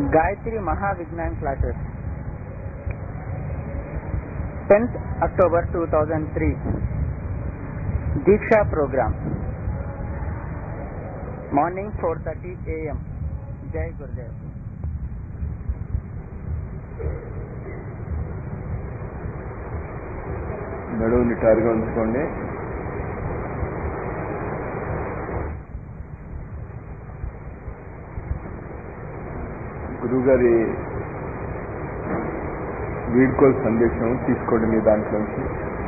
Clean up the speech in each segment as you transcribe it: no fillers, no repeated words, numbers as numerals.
Gayatri Mahavignan classes. 10th October 2003. Diksha program. Morning 4:30 a.m. Jai Gurudev. నడువు నిటారుగా ఉంచుకోండి. గురువుగారి వీడ్కోలు సందేశం తీసుకోండి మీ దాంట్లోంచి.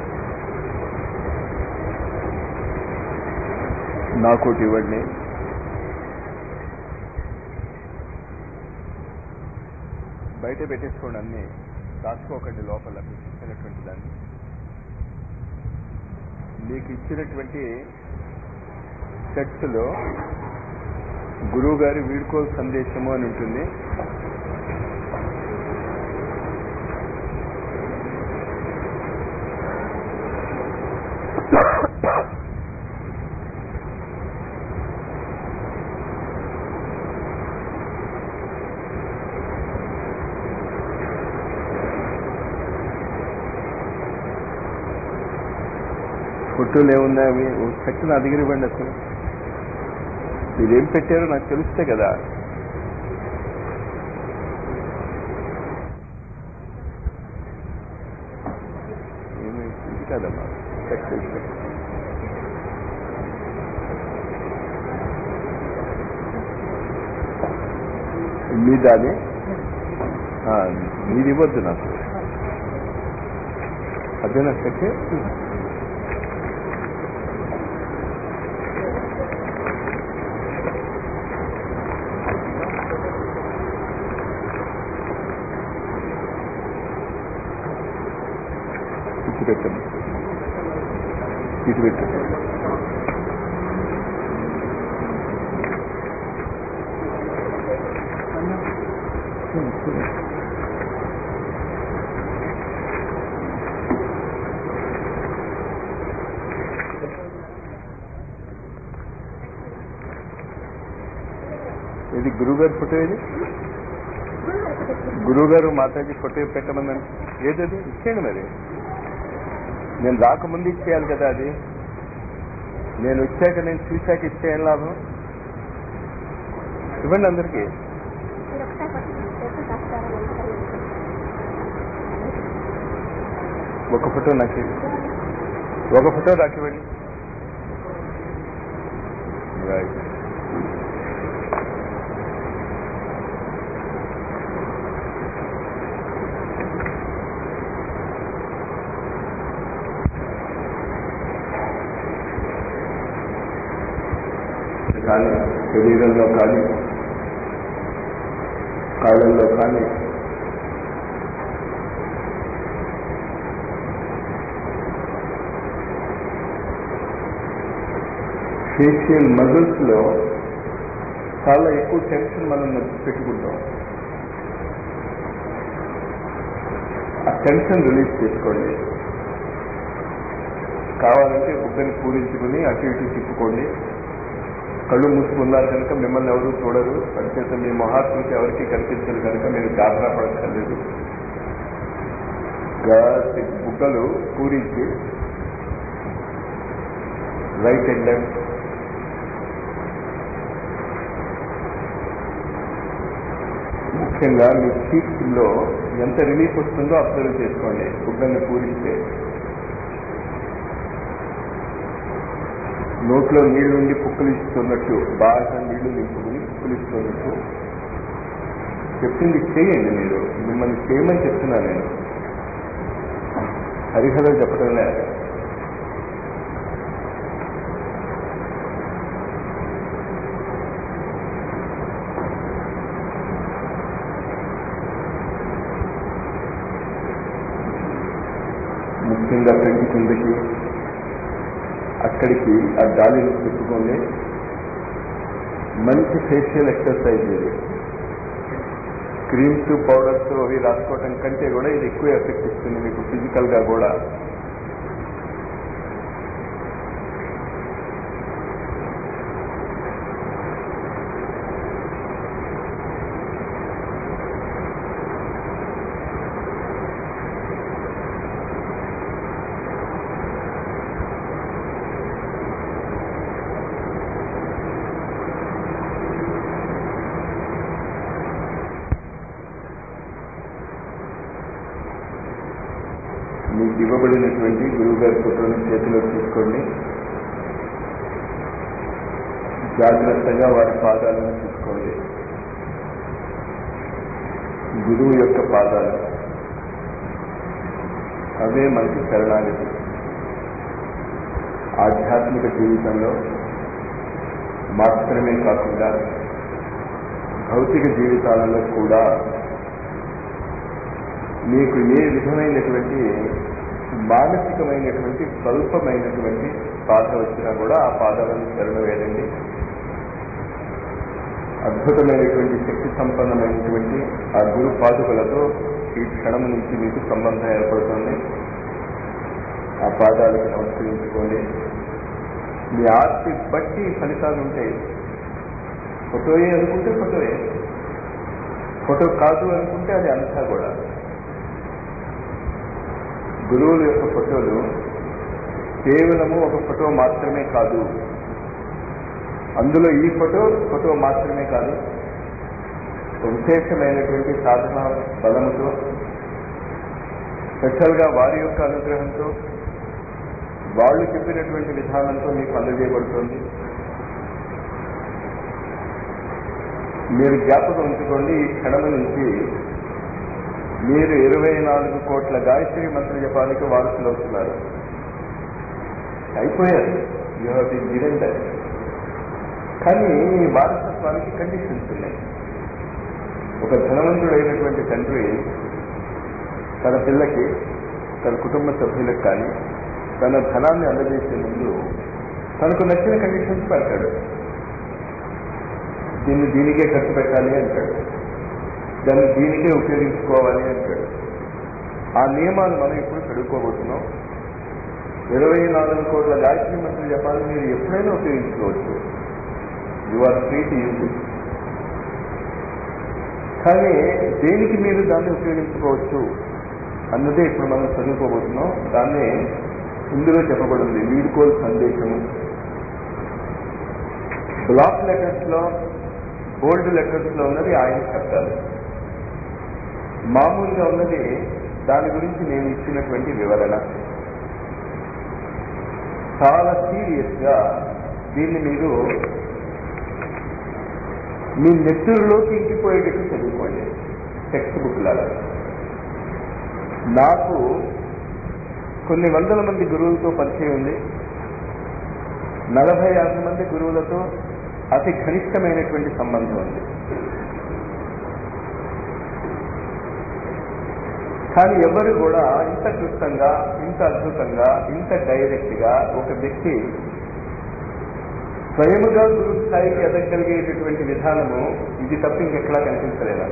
నాకోటి ఇవ్వండి. బయట పెట్టేసుకోండి, అన్నీ దాచుకోకండి లోపల. మీకు ఇచ్చినటువంటి దాన్ని, మీకు ఇచ్చినటువంటి సెట్స్లో గురువు గారి వీడ్కోలు సందేశము అని ఉంటుంది. ఫోటోలు ఏమున్నాయి అవి సెట్ నా దగ్గర ఇవ్వండి. అసలు మీరేం పెట్టారో నాకు తెలిస్తే కదా. ఏమి ఇది కదమ్మా, సెట్ చేస్తే మీద అది మీది ఇవ్వద్దు నాకు. అదేనా సెట్? పెట్టండి, ఇటు పెట్టండి. ఇది గురువుగారి ఫోటో. ఇది గురువుగారు మాతాజీ ఫోటో పెట్టమని ఏదది ఇచ్చేయండి. మరి నేను రాకముందు ఇచ్చేయాలి కదా. అది నేను వచ్చాక, నేను చూశాక ఇచ్చేయాలి. లాభం ఇవ్వండి అందరికీ. ఒక ఫోటో నాకు, ఒక ఫోటో నాకు ఇవ్వండి. రైట్. కానీ శరీరంలో కానీ కాళ్ళల్లో కానీ ఫేషియల్ మజిల్స్ లో చాలా ఎక్కువ టెన్షన్ మనం పెట్టుకుంటాం. ఆ టెన్షన్ రిలీజ్ చేసుకోండి. కావాలంటే బుగ్గని పూరించుకుని అటు ఇటు తిప్పుకోండి. కళ్ళు మూసుకున్నారు కనుక మిమ్మల్ని ఎవరు చూడరు. అంచేత మీ మహాత్ముకి ఎవరికి కనిపించదు కనుక మీరు జాగ్రత్త పడక్కర్లేదు. బుగ్గలు పూరించి రైట్ అండ్ లెఫ్ట్ ముఖ్యంగా మీ చీక్స్ లో ఎంత రిలీఫ్ వస్తుందో అబ్జర్వ్ చేసుకోండి. బుగ్గల్ని పూరిస్తే నోట్లో నీళ్లు ఉండి పుక్కలిస్తున్నట్టు, బాగా నీళ్లు నింపుకుని పుక్కలిస్తున్నట్టు చెప్పింది చేయండి. మీరు మిమ్మల్ని చేయమని చెప్తున్నా నేను, హరిహర చెప్పడంలే. ముఖ్యంగా కంటి కిందకి అక్కడికి ఆ గాలిని తిప్పుకోండి. మంచి ఫేషియల్ ఎక్సర్సైజ్ ఇది. క్రీమ్స్, పౌడర్స్ అవి రాసుకోవటం కంటే కూడా ఇది ఎక్కువ ఎఫెక్ట్ ఇస్తుంది మీకు ఫిజికల్ గా కూడా. మీకు ఇవ్వబడినటువంటి గురువు గారి ఫోటోని చేతిలో తీసుకోండి. జాగ్రత్తగా వారి పాదాలను తీసుకోండి. గురువు యొక్క పాదాలు అవే మనకి శరణాగతి. ఆధ్యాత్మిక జీవితంలో మాత్రమే కాకుండా భౌతిక జీవితాలలో కూడా మీకు ఏ విధమైనటువంటి మానసికమైనటువంటి స్వల్పమైనటువంటి బాధ వచ్చినా కూడా ఆ పాదాలను శరణ వేయండి. అద్భుతమైనటువంటి శక్తి సంపన్నమైనటువంటి ఆ గురు పాదుకలతో ఈ క్షణం నుంచి మీకు సంబంధం ఏర్పడుతుంది. ఆ పాదాలకు నమస్కరించుకోండి. మీ ఆర్తి బట్టి ఫలితాలు ఉంటాయి. ఫోటోయే అనుకుంటే ఫోటోయే, ఫోటో కాదు అనుకుంటే అది అంతా కూడా. గురువుల యొక్క ఫోటోలు కేవలము ఒక ఫోటో మాత్రమే కాదు. అందులో ఈ ఫోటో మాత్రమే కాదు. విశేషమైనటువంటి సాధన బలముతో, స్పెషల్గా వారి యొక్క అనుగ్రహంతో, వాళ్ళు చెప్పినటువంటి విధానంతో మీకు అందజేయబడుతుంది. మీరు జ్ఞాపకం ఉంచుకోండి, ఈ క్షణం నుంచి మీరు 24 కోట్ల గాయత్రి మంత్ర జపానికి వారసులు అవుతున్నారు. అయిపోయారు. You have been given that. కానీ ఈ వారసత్వానికి కండిషన్స్ ఉన్నాయి. ఒక ధనవంతుడైనటువంటి తండ్రి తన పిల్లకి, తన కుటుంబ సభ్యులకు కానీ తన ధనాన్ని అందజేసే ముందు తనకు నచ్చిన కండిషన్స్ పెడతాడు. దీనికే ఖర్చు పెట్టాలి అంటాడు, దాన్ని దీనికే ఉపయోగించుకోవాలి అంటాడు. ఆ నియమాలు మనం ఇప్పుడు చదువుకోబోతున్నాం. 24 కోట్ల గాయత్రి మంత్రులు జపాన్ని మీరు ఎప్పుడైనా ఉపయోగించుకోవచ్చు. You are free to use it. కానీ దేనికి మీరు దాన్ని ఉపయోగించుకోవచ్చు అన్నదే ఇప్పుడు మనం చదువుకోబోతున్నాం. దాన్ని ఇందులో చెప్పబడింది వీడ్కోలు సందేశము. బ్లాక్ లెటర్స్ లో, బోల్డ్ లెటర్స్ లో ఉన్నది ఆయన శబ్దాలు. మామూలుగా ఉన్నది దాని గురించి నేను ఇచ్చినటువంటి వివరణ. చాలా సీరియస్ గా దీన్ని మీరు మీ నెత్తుల్లోకి ఇంకిపోయేటట్టు చదువుకోండి, టెక్స్ట్ బుక్ లాగా. నాకు కొన్ని వందల మంది గురువులతో పరిచయం ఉంది. 40-50 మంది గురువులతో అతి ఘనిష్టమైనటువంటి సంబంధం ఉంది. కానీ ఎవరు కూడా ఇంత క్లుప్తంగా, ఇంత అద్భుతంగా, ఇంత డైరెక్ట్ గా ఒక వ్యక్తి స్వయముగా గురు స్థాయికి ఎదగలిగేటటువంటి విధానము ఇది తప్ప ఇంకెక్కడా కనిపించలేదా?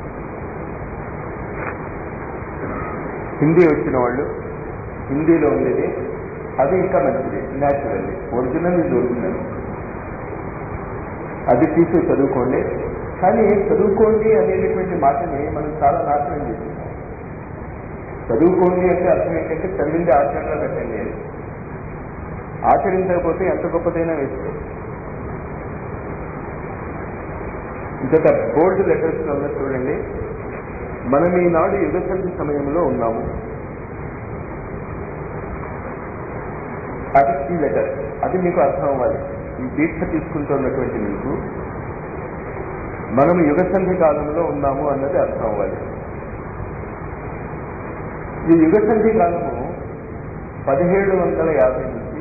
హిందీ వచ్చిన వాళ్ళు, హిందీలో ఉండేది అది ఇంకా మంచిది. న్యాచురల్లీ ఒరిజినల్ ఇది ఒరిజినల్, అది తీసి చదువుకోండి. కానీ చదువుకోండి అనేటటువంటి మాటని మనం చాలా నాశనం చేస్తున్నాం. చదువుకోండి అంటే అర్థం ఏంటంటే చదివింది ఆచరణలో పెట్టండి అని. ఆచరించకపోతే ఎంత గొప్పదైనా వేసుకో. ఇంకొక బోల్డ్ లెటర్స్ లో ఉన్న చూడండి, మనం ఈనాడు యుగసంధి సమయంలో ఉన్నాము. అది ఈ లెటర్, అది మీకు అర్థం అవ్వాలి. ఈ దీక్ష తీసుకుంటున్నటువంటి మీకు మనం యుగసంధి కాలంలో ఉన్నాము అన్నది అర్థం అవ్వాలి. ఈ యుగసంధి కాలము 1750 నుంచి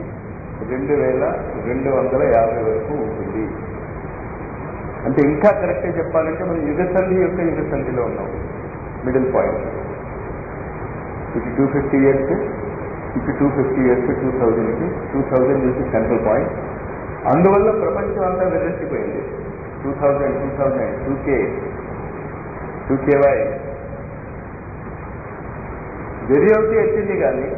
2250 వరకు ఉంటుంది. అంటే ఇంకా కరెక్ట్గా చెప్పాలంటే మనం యుగసంధి యొక్క యుగసంధిలో ఉన్నాం, మిడిల్ పాయింట్. ఇటు 250 ఇయర్స్, ఇటు 250 ఇయర్స్, 2000కి 2000 నుంచి సెంట్రల్ పాయింట్. అందువల్ల ప్రపంచం అంతా వెదర్చిపోయింది. 2000, 2K, 2KY వెరియౌటీ వచ్చింది. కానీ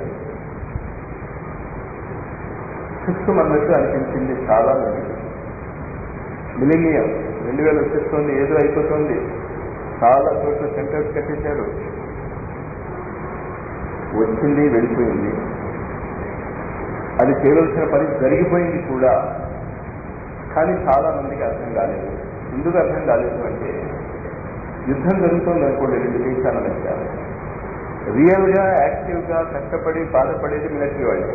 సుఖం అన్నట్టు అనిపించింది చాలా మంది. మిలీనియం 2000 వచ్చేస్తోంది, ఏదో అయిపోతుంది. చాలా చోట్ల సెంటర్స్ కట్టేశారు. వచ్చింది, వెళ్ళిపోయింది. అది చేయవలసిన పని జరిగిపోయింది కూడా. కానీ చాలా మందికి అర్థం కాలేదు. ఎందుకు అర్థం కాలేదు అంటే, యుద్ధం జరుగుతుంది అనుకోండి 2 దేశాల మధ్య. రియల్గా యాక్టివ్గా కష్టపడి బాధపడేది మిలిటరీ వాళ్ళు.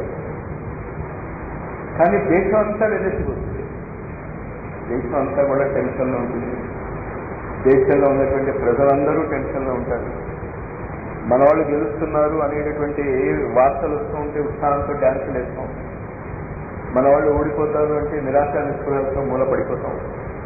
కానీ దేశం అంతా వెదసిపోతుంది. దేశం అంతా కూడా టెన్షన్లో ఉంటుంది. దేశంలో ఉన్నటువంటి ప్రజలందరూ టెన్షన్లో ఉంటారు. మన వాళ్ళు గెలుస్తున్నారు అనేటటువంటి వార్తలు వస్తూ ఉంటే ఉత్సాహంతో డ్యాన్సులు వేస్తాం. మన వాళ్ళు ఓడిపోతారు అంటే నిరాశ నిస్పృహలతో మూలపడిపోతాం.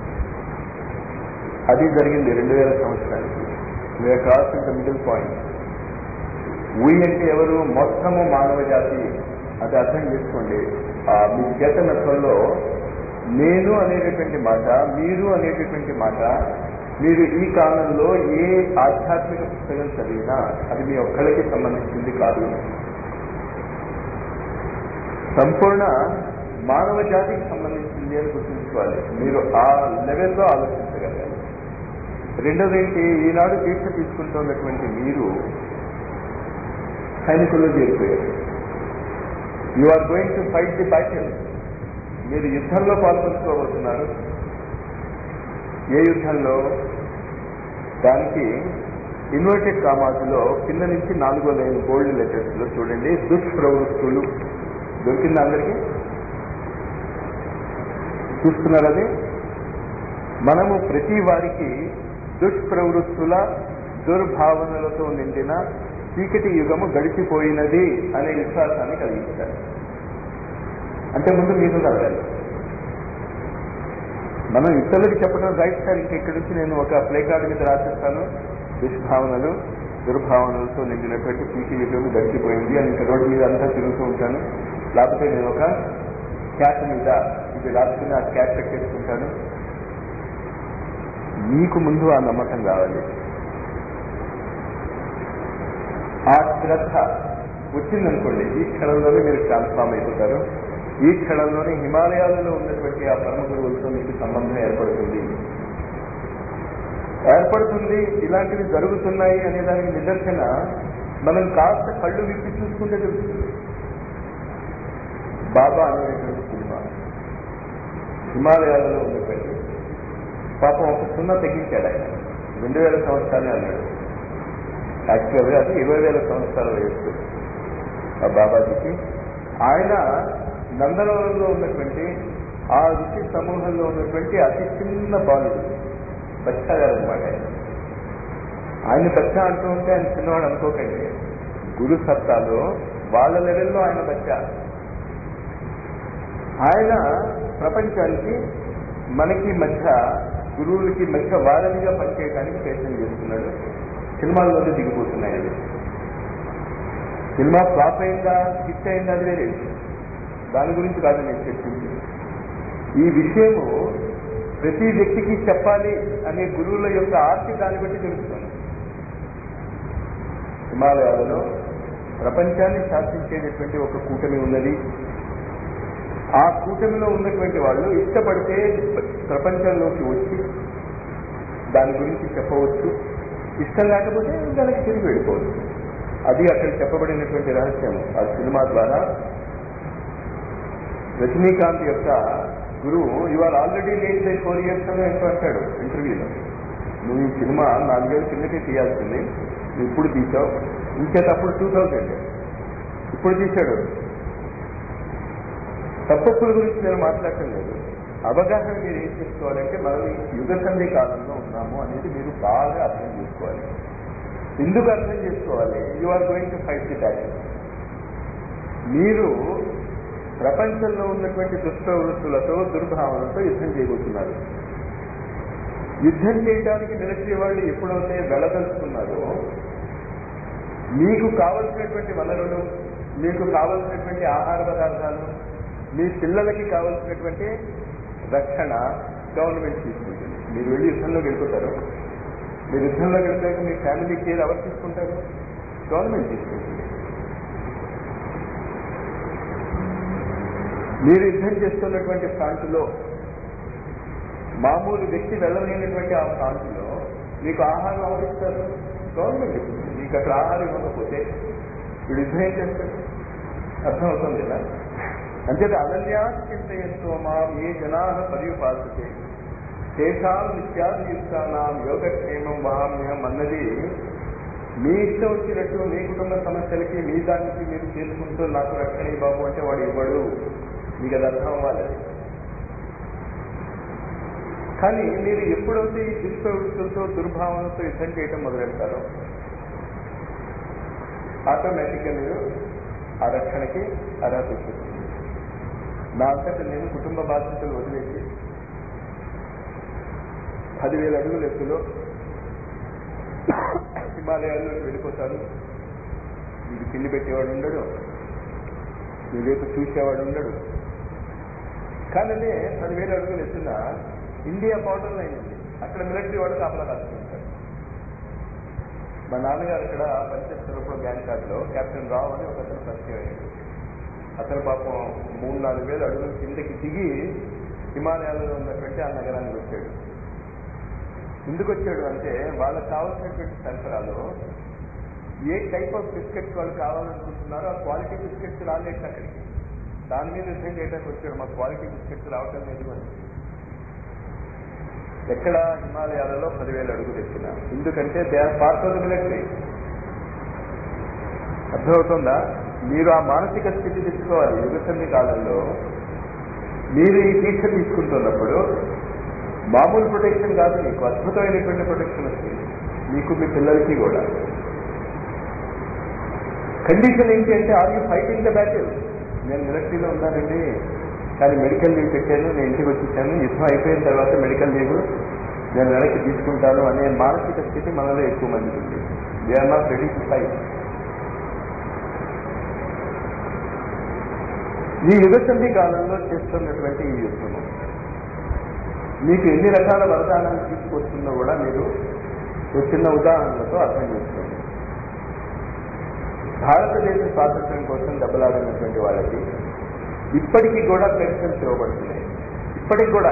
అది జరిగింది 2000 సంవత్సరానికి. We are crossing the middle point. We అంటే ఎవరు? మొత్తము మానవ జాతి. అది అర్థం చేసుకోండి. మీ చేతనత్వంలో నేను అనేటటువంటి మాట, మీరు అనేటటువంటి మాట, మీరు ఈ కాలంలో ఏ ఆధ్యాత్మిక పుస్తకం చదివినా అది మీ ఒక్కరికి సంబంధించింది కాదు. సంపూర్ణ మానవ జాతికి సంబంధించింది అని గుర్తుంచుకోవాలి. మీరు ఆ లెవెల్లో ఆలోచించగలగాలి. రెండోది ఏంటి? ఈనాడు దీక్ష తీసుకుంటున్నటువంటి మీరు సైనికుల్లో చేరిపోయారు. You are going to fight the battle. మీరు యుద్ధంలో పాల్పంచుకోబోతున్నారు. ఏ యుద్ధంలో? దానికి ఇన్వర్టెడ్ కామాసులో కింద నుంచి 4వ లైన్ గోల్డ్ లెటర్స్ లో చూడండి, దుష్ప్రవృత్తులు. దొరికిందా అందరికీ? చూస్తున్నారు అది? మనము ప్రతి వారికి దుష్ప్రవృత్తుల దుర్భావనలతో నిండిన చీకటి యుగము గడిచిపోయినది అనే విశ్వాసాన్ని కలిగించాలి. అంటే ముందు మీకు కలగాలి. మనం ఇతరులకు చెప్పడం రైట్ సార్. ఇక్కడి నుంచి నేను ఒక ప్లే కార్డు మీద రాసిస్తాను, దుష్భావనలు దుర్భావనలతో నిండినటువంటి చీకటి యుగం గడిచిపోయింది అని ఇంకా రోడ్డు మీద అంతా తిరుగుతూ ఉంటాను. లేకపోతే నేను ఒక క్యాట్ మీద ఇది రాసుకుని ఆ క్యాట్ పెట్టేసుకుంటాను. మీకు ముందు ఆ నమ్మకం కావాలి. ఆ శ్రద్ధ వచ్చిందనుకోండి, ఈ క్షణంలోనే మీరు ట్రాన్స్ఫార్మ్ అయిపోతారు. ఈ క్షణంలోనే హిమాలయాలలో ఉన్నటువంటి ఆ పరమ గురువులతో మీకు సంబంధం ఏర్పడుతుంది. ఇలాంటివి జరుగుతున్నాయి అనే దానికి నిదర్శన మనం కాస్త కళ్ళు విప్పి చూసుకుంటే తెలుస్తుంది. బాబా అనేటువంటి సినిమా హిమాలయాలలో ఉన్నటువంటి పాపం ఒక సున్నా తగ్గించాడు ఆయన. 2000 సంవత్సరాలే అన్నాడు. యాక్చువల్గా అది 20,000 సంవత్సరాల వయస్సు ఆ బాబాజీకి. ఆయన నందనవనంలో ఉన్నటువంటి ఆ ఋషి సమూహంలో ఉన్నటువంటి అతి చిన్న బాలుడు, బచ్చా గారు అనమాట. ఆయన బచ్చా అంటూ ఉంటే ఆయన చిన్నవాడు అనుకోకండి. గురు సత్తాలో వాళ్ళ లెవెల్లో ఆయన బచ్చా. ఆయన ప్రపంచానికి మనకి మధ్య, గురువులకి మధ్య వారధిగా పనిచేయడానికి ప్రయత్నం చేస్తున్నాడు. సినిమాల్లోనే దిగిపోతున్నాయి. అది సినిమా ఫ్లాప్ అయిందా హిట్ అయిందా అది వేరే విషయం. దాని గురించి కాదు నేను చర్చించింది. ఈ విషయము ప్రతి వ్యక్తికి చెప్పాలి అనే గురువుల యొక్క ఆర్తి దాన్ని బట్టి తెలుస్తుంది. హిమాలయాలలో ప్రపంచాన్ని శాసించేటటువంటి ఒక కూటమి ఉన్నది. ఆ కూటమిలో ఉన్నటువంటి వాళ్ళు ఇష్టపడితే ప్రపంచంలోకి వచ్చి దాని గురించి చెప్పవచ్చు, ఇష్టం లేకపోతే దానికి తిరిగి వెళ్ళిపోవచ్చు. అది అక్కడ చెప్పబడినటువంటి రహస్యం. ఆ సినిమా ద్వారా రజనీకాంత్ యొక్క గురువు you are already late by 4 years అని అంటాడు ఇంటర్వ్యూలో. నువ్వు ఈ సినిమా 4 ఏళ్ళ కిందకే తీయాల్సింది, నువ్వు ఇప్పుడు తీసావు. ఇంకేటప్పుడు 2000 ఇప్పుడు తీశాడు. తప్పప్పుల గురించి నేను మాట్లాడటం లేదు. అవగాహన మీరు ఏం చేసుకోవాలంటే మనం యుగ సంధి కాలంలో ఉన్నాము అనేది మీరు బాగా అర్థం చేసుకోవాలి. ఎందుకు అర్థం చేసుకోవాలి? You are going to fight the battle. మీరు ప్రపంచంలో ఉన్నటువంటి దుష్ప్రవృత్తులతో దుర్భావనలతో యుద్ధం చేయబోతున్నారు. యుద్ధం చేయడానికి మిలిటరీ వాళ్ళు ఎప్పుడైతే వెళ్ళదలుచుకున్నారో మీకు కావలసినటువంటి వనరులు, మీకు కావలసినటువంటి ఆహార పదార్థాలు, మీ పిల్లలకి కావలసినటువంటి రక్షణ గవర్నమెంట్ తీసుకుంటుంది. మీరు వెళ్ళి యుద్ధంలో గెలుపుతారు. మీరు యుద్ధంలో గెలిపాక మీ ఫ్యామిలీ కేర్ ఎవరు తీసుకుంటారు? గవర్నమెంట్ తీసుకుంటుంది. మీరు యుద్ధం చేస్తున్నటువంటి ప్రాంతంలో మామూలు వ్యక్తి వెళ్ళలేనటువంటి ఆ ప్రాంతంలో మీకు ఆహారం అవరిస్తారు, గవర్నమెంట్ ఇస్తుంది. మీకు అక్కడ ఆహారం ఇవ్వకపోతే వీడు యుద్ధం ఏం చేస్తారు? అర్థమవుతుంది కదా. అంచేత అనన్యాస్ చింతయంతో మాం ఏ జనా పర్యుపాసతే తేషాం నిత్యాదియుక్తానాం యోగక్షేమం వహామ్యహం అన్నది మీ ఇష్టం వచ్చినట్టు మీ కుటుంబ సమస్యలకి మీ దానికి మీరు చేసుకుంటూ నాకు రక్షణ బాబు అంటే వాడు ఇవ్వడు. మీకు అది అర్థం అవ్వాలి. కానీ మీరు ఎప్పుడైతే ఈ దుష్ప్రవృత్తులతో దుర్భావనతో యుద్ధం చేయటం మొదలెడతారో ఆటోమేటిక్గా మీరు ఆ రక్షణకి అర్హత వస్తుంది. నా అంతటా నేను కుటుంబ బాధ్యతలు వదిలేసి 10,000 అడుగుల ఎత్తులో హిమాలయాల్లోకి వెళ్ళిపోతాను. మీకు తిండి పెట్టేవాడు ఉండడు, మీ వైపు చూసేవాడు ఉండడు. కానీ 10,000 అడుగులు ఎత్తున ఇండియా బార్డర్ లైన్ ఉంది, అక్కడ మిలిటరీ వాడు కాపలా కాసుకుంటాడు. మా నాన్నగారు అక్కడ పనిచేస్తున్నప్పుడు బ్యాంకాక్లో కెప్టెన్ రావు అని ఒక అతను పరిచయం అయ్యాడు. అతను పాపం 3-4 వేల అడుగులు కిందకి దిగి హిమాలయాలలో ఉన్నటువంటి ఆ నగరానికి వచ్చాడు. ఎందుకు వచ్చాడు అంటే వాళ్ళకి కావాల్సినటువంటి సరఫరాలో ఏ టైప్ ఆఫ్ బిస్కెట్స్ వాళ్ళు కావాలనుకుంటున్నారో ఆ క్వాలిటీ బిస్కెట్స్ రాలేదు అక్కడికి. దాని మీద యుద్ధం చేయడానికి వచ్చాడు. మా క్వాలిటీ బిస్కెట్స్ రావటం లేదు అని. ఎక్కడ హిమాలయాలలో 10,000 అడుగులు ఎత్తిన. ఎందుకంటే they are part of the military. అర్థమవుతుందా? మీరు ఆ మానసిక స్థితి తెచ్చుకోవాలి. యుగసంధి కాలంలో మీరు ఈ దీక్ష తీసుకుంటున్నప్పుడు మామూలు ప్రొటెక్షన్ కాదు, మీకు అద్భుతమైనటువంటి ప్రొటెక్షన్ వస్తుంది, మీకు మీ పిల్లలకి కూడా. కండిషన్ ఏంటి అంటే are you fighting the battle. నేను మిలిటరీలో ఉన్నానండి, కానీ మెడికల్ లీవ్ పెట్టాను, నేను ఇంటికి వచ్చేసాను, యుద్ధం అయిపోయిన తర్వాత మెడికల్ లీవ్ నేను వెనక్కి తీసుకుంటాను అనే మానసిక స్థితి మనలో ఎక్కువ మందికి ఉంది. They are not ready to fight. ఈ యుగసంధి కాలంలో చేస్తున్నటువంటి ఈ యుద్ధము మీకు ఎన్ని రకాల వరదానాలు తీసుకొస్తుందో కూడా మీరు ఒక చిన్న ఉదాహరణతో అర్థం చేసుకోండి. భారతదేశ స్వాతంత్ర్యం కోసం దెబ్బలాడినటువంటి వాళ్ళకి ఇప్పటికీ కూడా పెన్షన్స్ ఇవ్వబడుతున్నాయి. ఇప్పటికి కూడా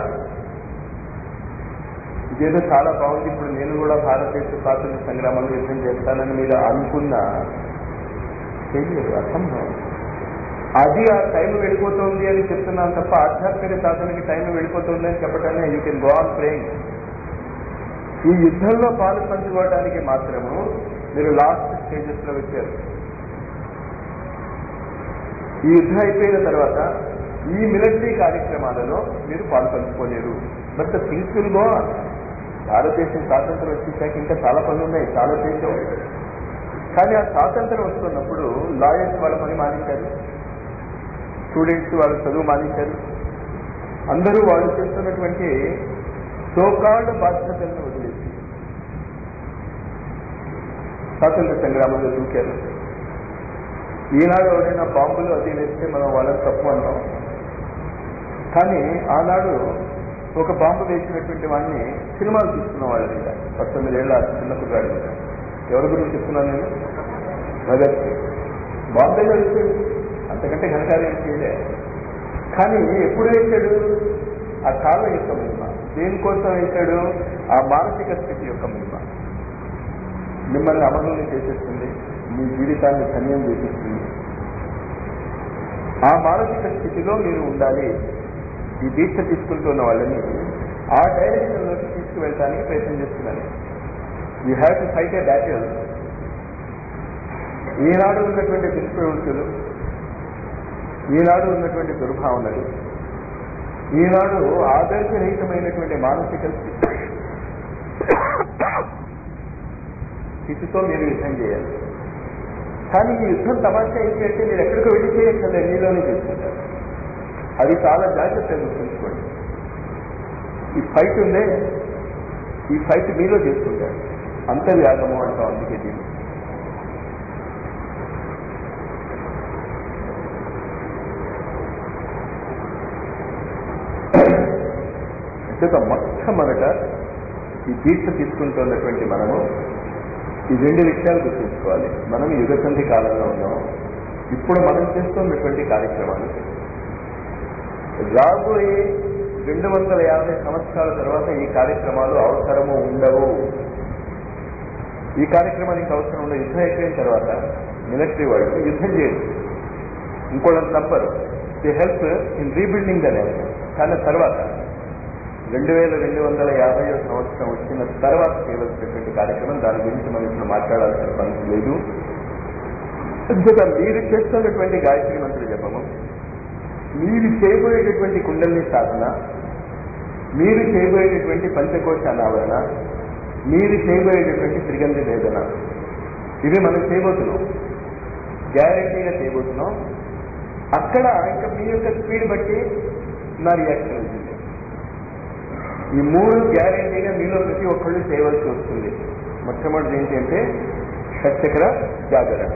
ఇదేదో చాలా బాగుంది, ఇప్పుడు నేను కూడా భారతదేశ స్వాతంత్ర సంగ్రామంలో యుద్ధం చేస్తానని మీరు అనుకున్న తెలియదు, అసంభవం. అది ఆ టైం వెళ్ళిపోతుంది అని చెప్తున్నాను తప్ప ఆధ్యాత్మిక సాధనకి టైం వెళ్ళిపోతుంది అని చెప్పటాన్ని you can go on praying. ఈ యుద్ధంలో పాలు పంచుకోవడానికి మాత్రము మీరు లాస్ట్ స్టేజెస్ లో వచ్చారు. ఈ యుద్ధం అయిపోయిన తర్వాత ఈ మిలిటరీ కార్యక్రమాలలో మీరు పాలు పంచుకోలేరు. But the things will go on. భారతదేశం స్వాతంత్రం వచ్చేసాక ఇంకా చాలా పనులు ఉన్నాయి, చాలా దేశం. కానీ ఆ స్వాతంత్రం వస్తున్నప్పుడు లాయర్స్ వాళ్ళ పని మానేశారు, స్టూడెంట్స్ వాళ్ళు చదువు మానేశారు. అందరూ వాళ్ళు చేస్తున్నటువంటి సోకాల్డ్ బాధ్యతలను వదిలేసి స్వాతంత్ర సంగ్రామంలో దూకారు. ఈనాడు ఎవరైనా బాంబులు అది వేస్తే మనం వాళ్ళని తప్పు అంటాం. కానీ ఆనాడు ఒక బాంబు వేసినటువంటి వాడిని సినిమాలు చూస్తున్న వాళ్ళ మీద 19 ఏళ్ళ చిన్న కుర్రాడి మీద. ఎవరి గురించి చెప్తున్నాను నేను? భగత్ సింగ్. బాంబేలో వేసాడు, అంతకంటే ఘనకార్యం చేయలే. కానీ ఎప్పుడు వేశాడు? ఆ కాలం యొక్క మహిమ. దేనికోసం వేశాడు? ఆ మానసిక స్థితి యొక్క మహిమ. మిమ్మల్ని అమరుల్ని చేసేస్తుంది, మీ జీవితాన్ని ధన్యం చేపిస్తుంది. ఆ మానసిక స్థితిలో మీరు ఉండాలి. ఈ దీక్ష తీసుకుంటున్న వాళ్ళని ఆ డైరెక్షన్లోకి తీసుకువెళ్ళడానికి ప్రయత్నం చేస్తున్నాను. You have to fight a battle. ఈనాడు ఉన్నటువంటి దుష్ప్రవృత్తులు, ఈనాడు ఉన్నటువంటి దుర్భావనలు, ఈనాడు ఆదర్శరహితమైనటువంటి మానసిక స్థితితో మీరు యుద్ధం చేయాలి. కానీ ఈ యుద్ధం తమాషా ఏంటంటే మీరు ఎక్కడికో వెళ్ళి చేయక్కర్లే, మీలోనే చేసుకుంటారు. అది చాలా జాగ్రత్తగా గుర్తుంచుకోండి. ఈ ఫైట్ ఉందే, ఈ ఫైట్ మీలో చేసుకుంటారు. అంతర్యాగము అంటాం అందుకే దీన్ని. అంతేత మొట్టమొదట ఈ దీక్ష తీసుకుంటున్నటువంటి మనము ఈ 2 విషయాలు గుర్తుంచుకోవాలి. మనం యుగసంధి కాలంలో ఉన్నాం. ఇప్పుడు మనం చేస్తున్నటువంటి కార్యక్రమాలు రాబోయే 250 సంవత్సరాల తర్వాత ఈ కార్యక్రమాలు అవసరము ఉండవు. ఈ కార్యక్రమానికి అవసరం ఉండదు. యుద్ధం అయిపోయిన తర్వాత మిలిటరీ వాళ్ళు యుద్ధం చేయరు, ఇంకోళ్ళని తప్పరు. They help in rebuilding the nation. కానీ తర్వాత 2250 సంవత్సరం వచ్చిన తర్వాత చేయవలసినటువంటి కార్యక్రమం. దాని గురించి మనం ఇప్పుడు మాట్లాడాల్సిన పని లేదు. అంతేగా మీరు చేస్తున్నటువంటి గాయత్రి మంత్ర జపము, మీరు చేయబోయేటటువంటి కుండలిని సాధన, మీరు చేయబోయేటటువంటి పంచకోశ అనావరణ, మీరు చేయబోయేటటువంటి త్రిగంధ వేదన, ఇవి మనం చేయబోతున్నాం, గ్యారంటీగా చేయబోతున్నాం. అక్కడ ఇంకా మీ యొక్క స్పీడ్ బట్టి నా రియాక్షన్ ఉంటుంది. ఈ 3 గ్యారంటీగా మీలో ప్రతి ఒక్కళ్ళు చేయవలసి వస్తుంది. మొట్టమొదటి ఏంటి అంటే షట్చక్ర జాగరణ,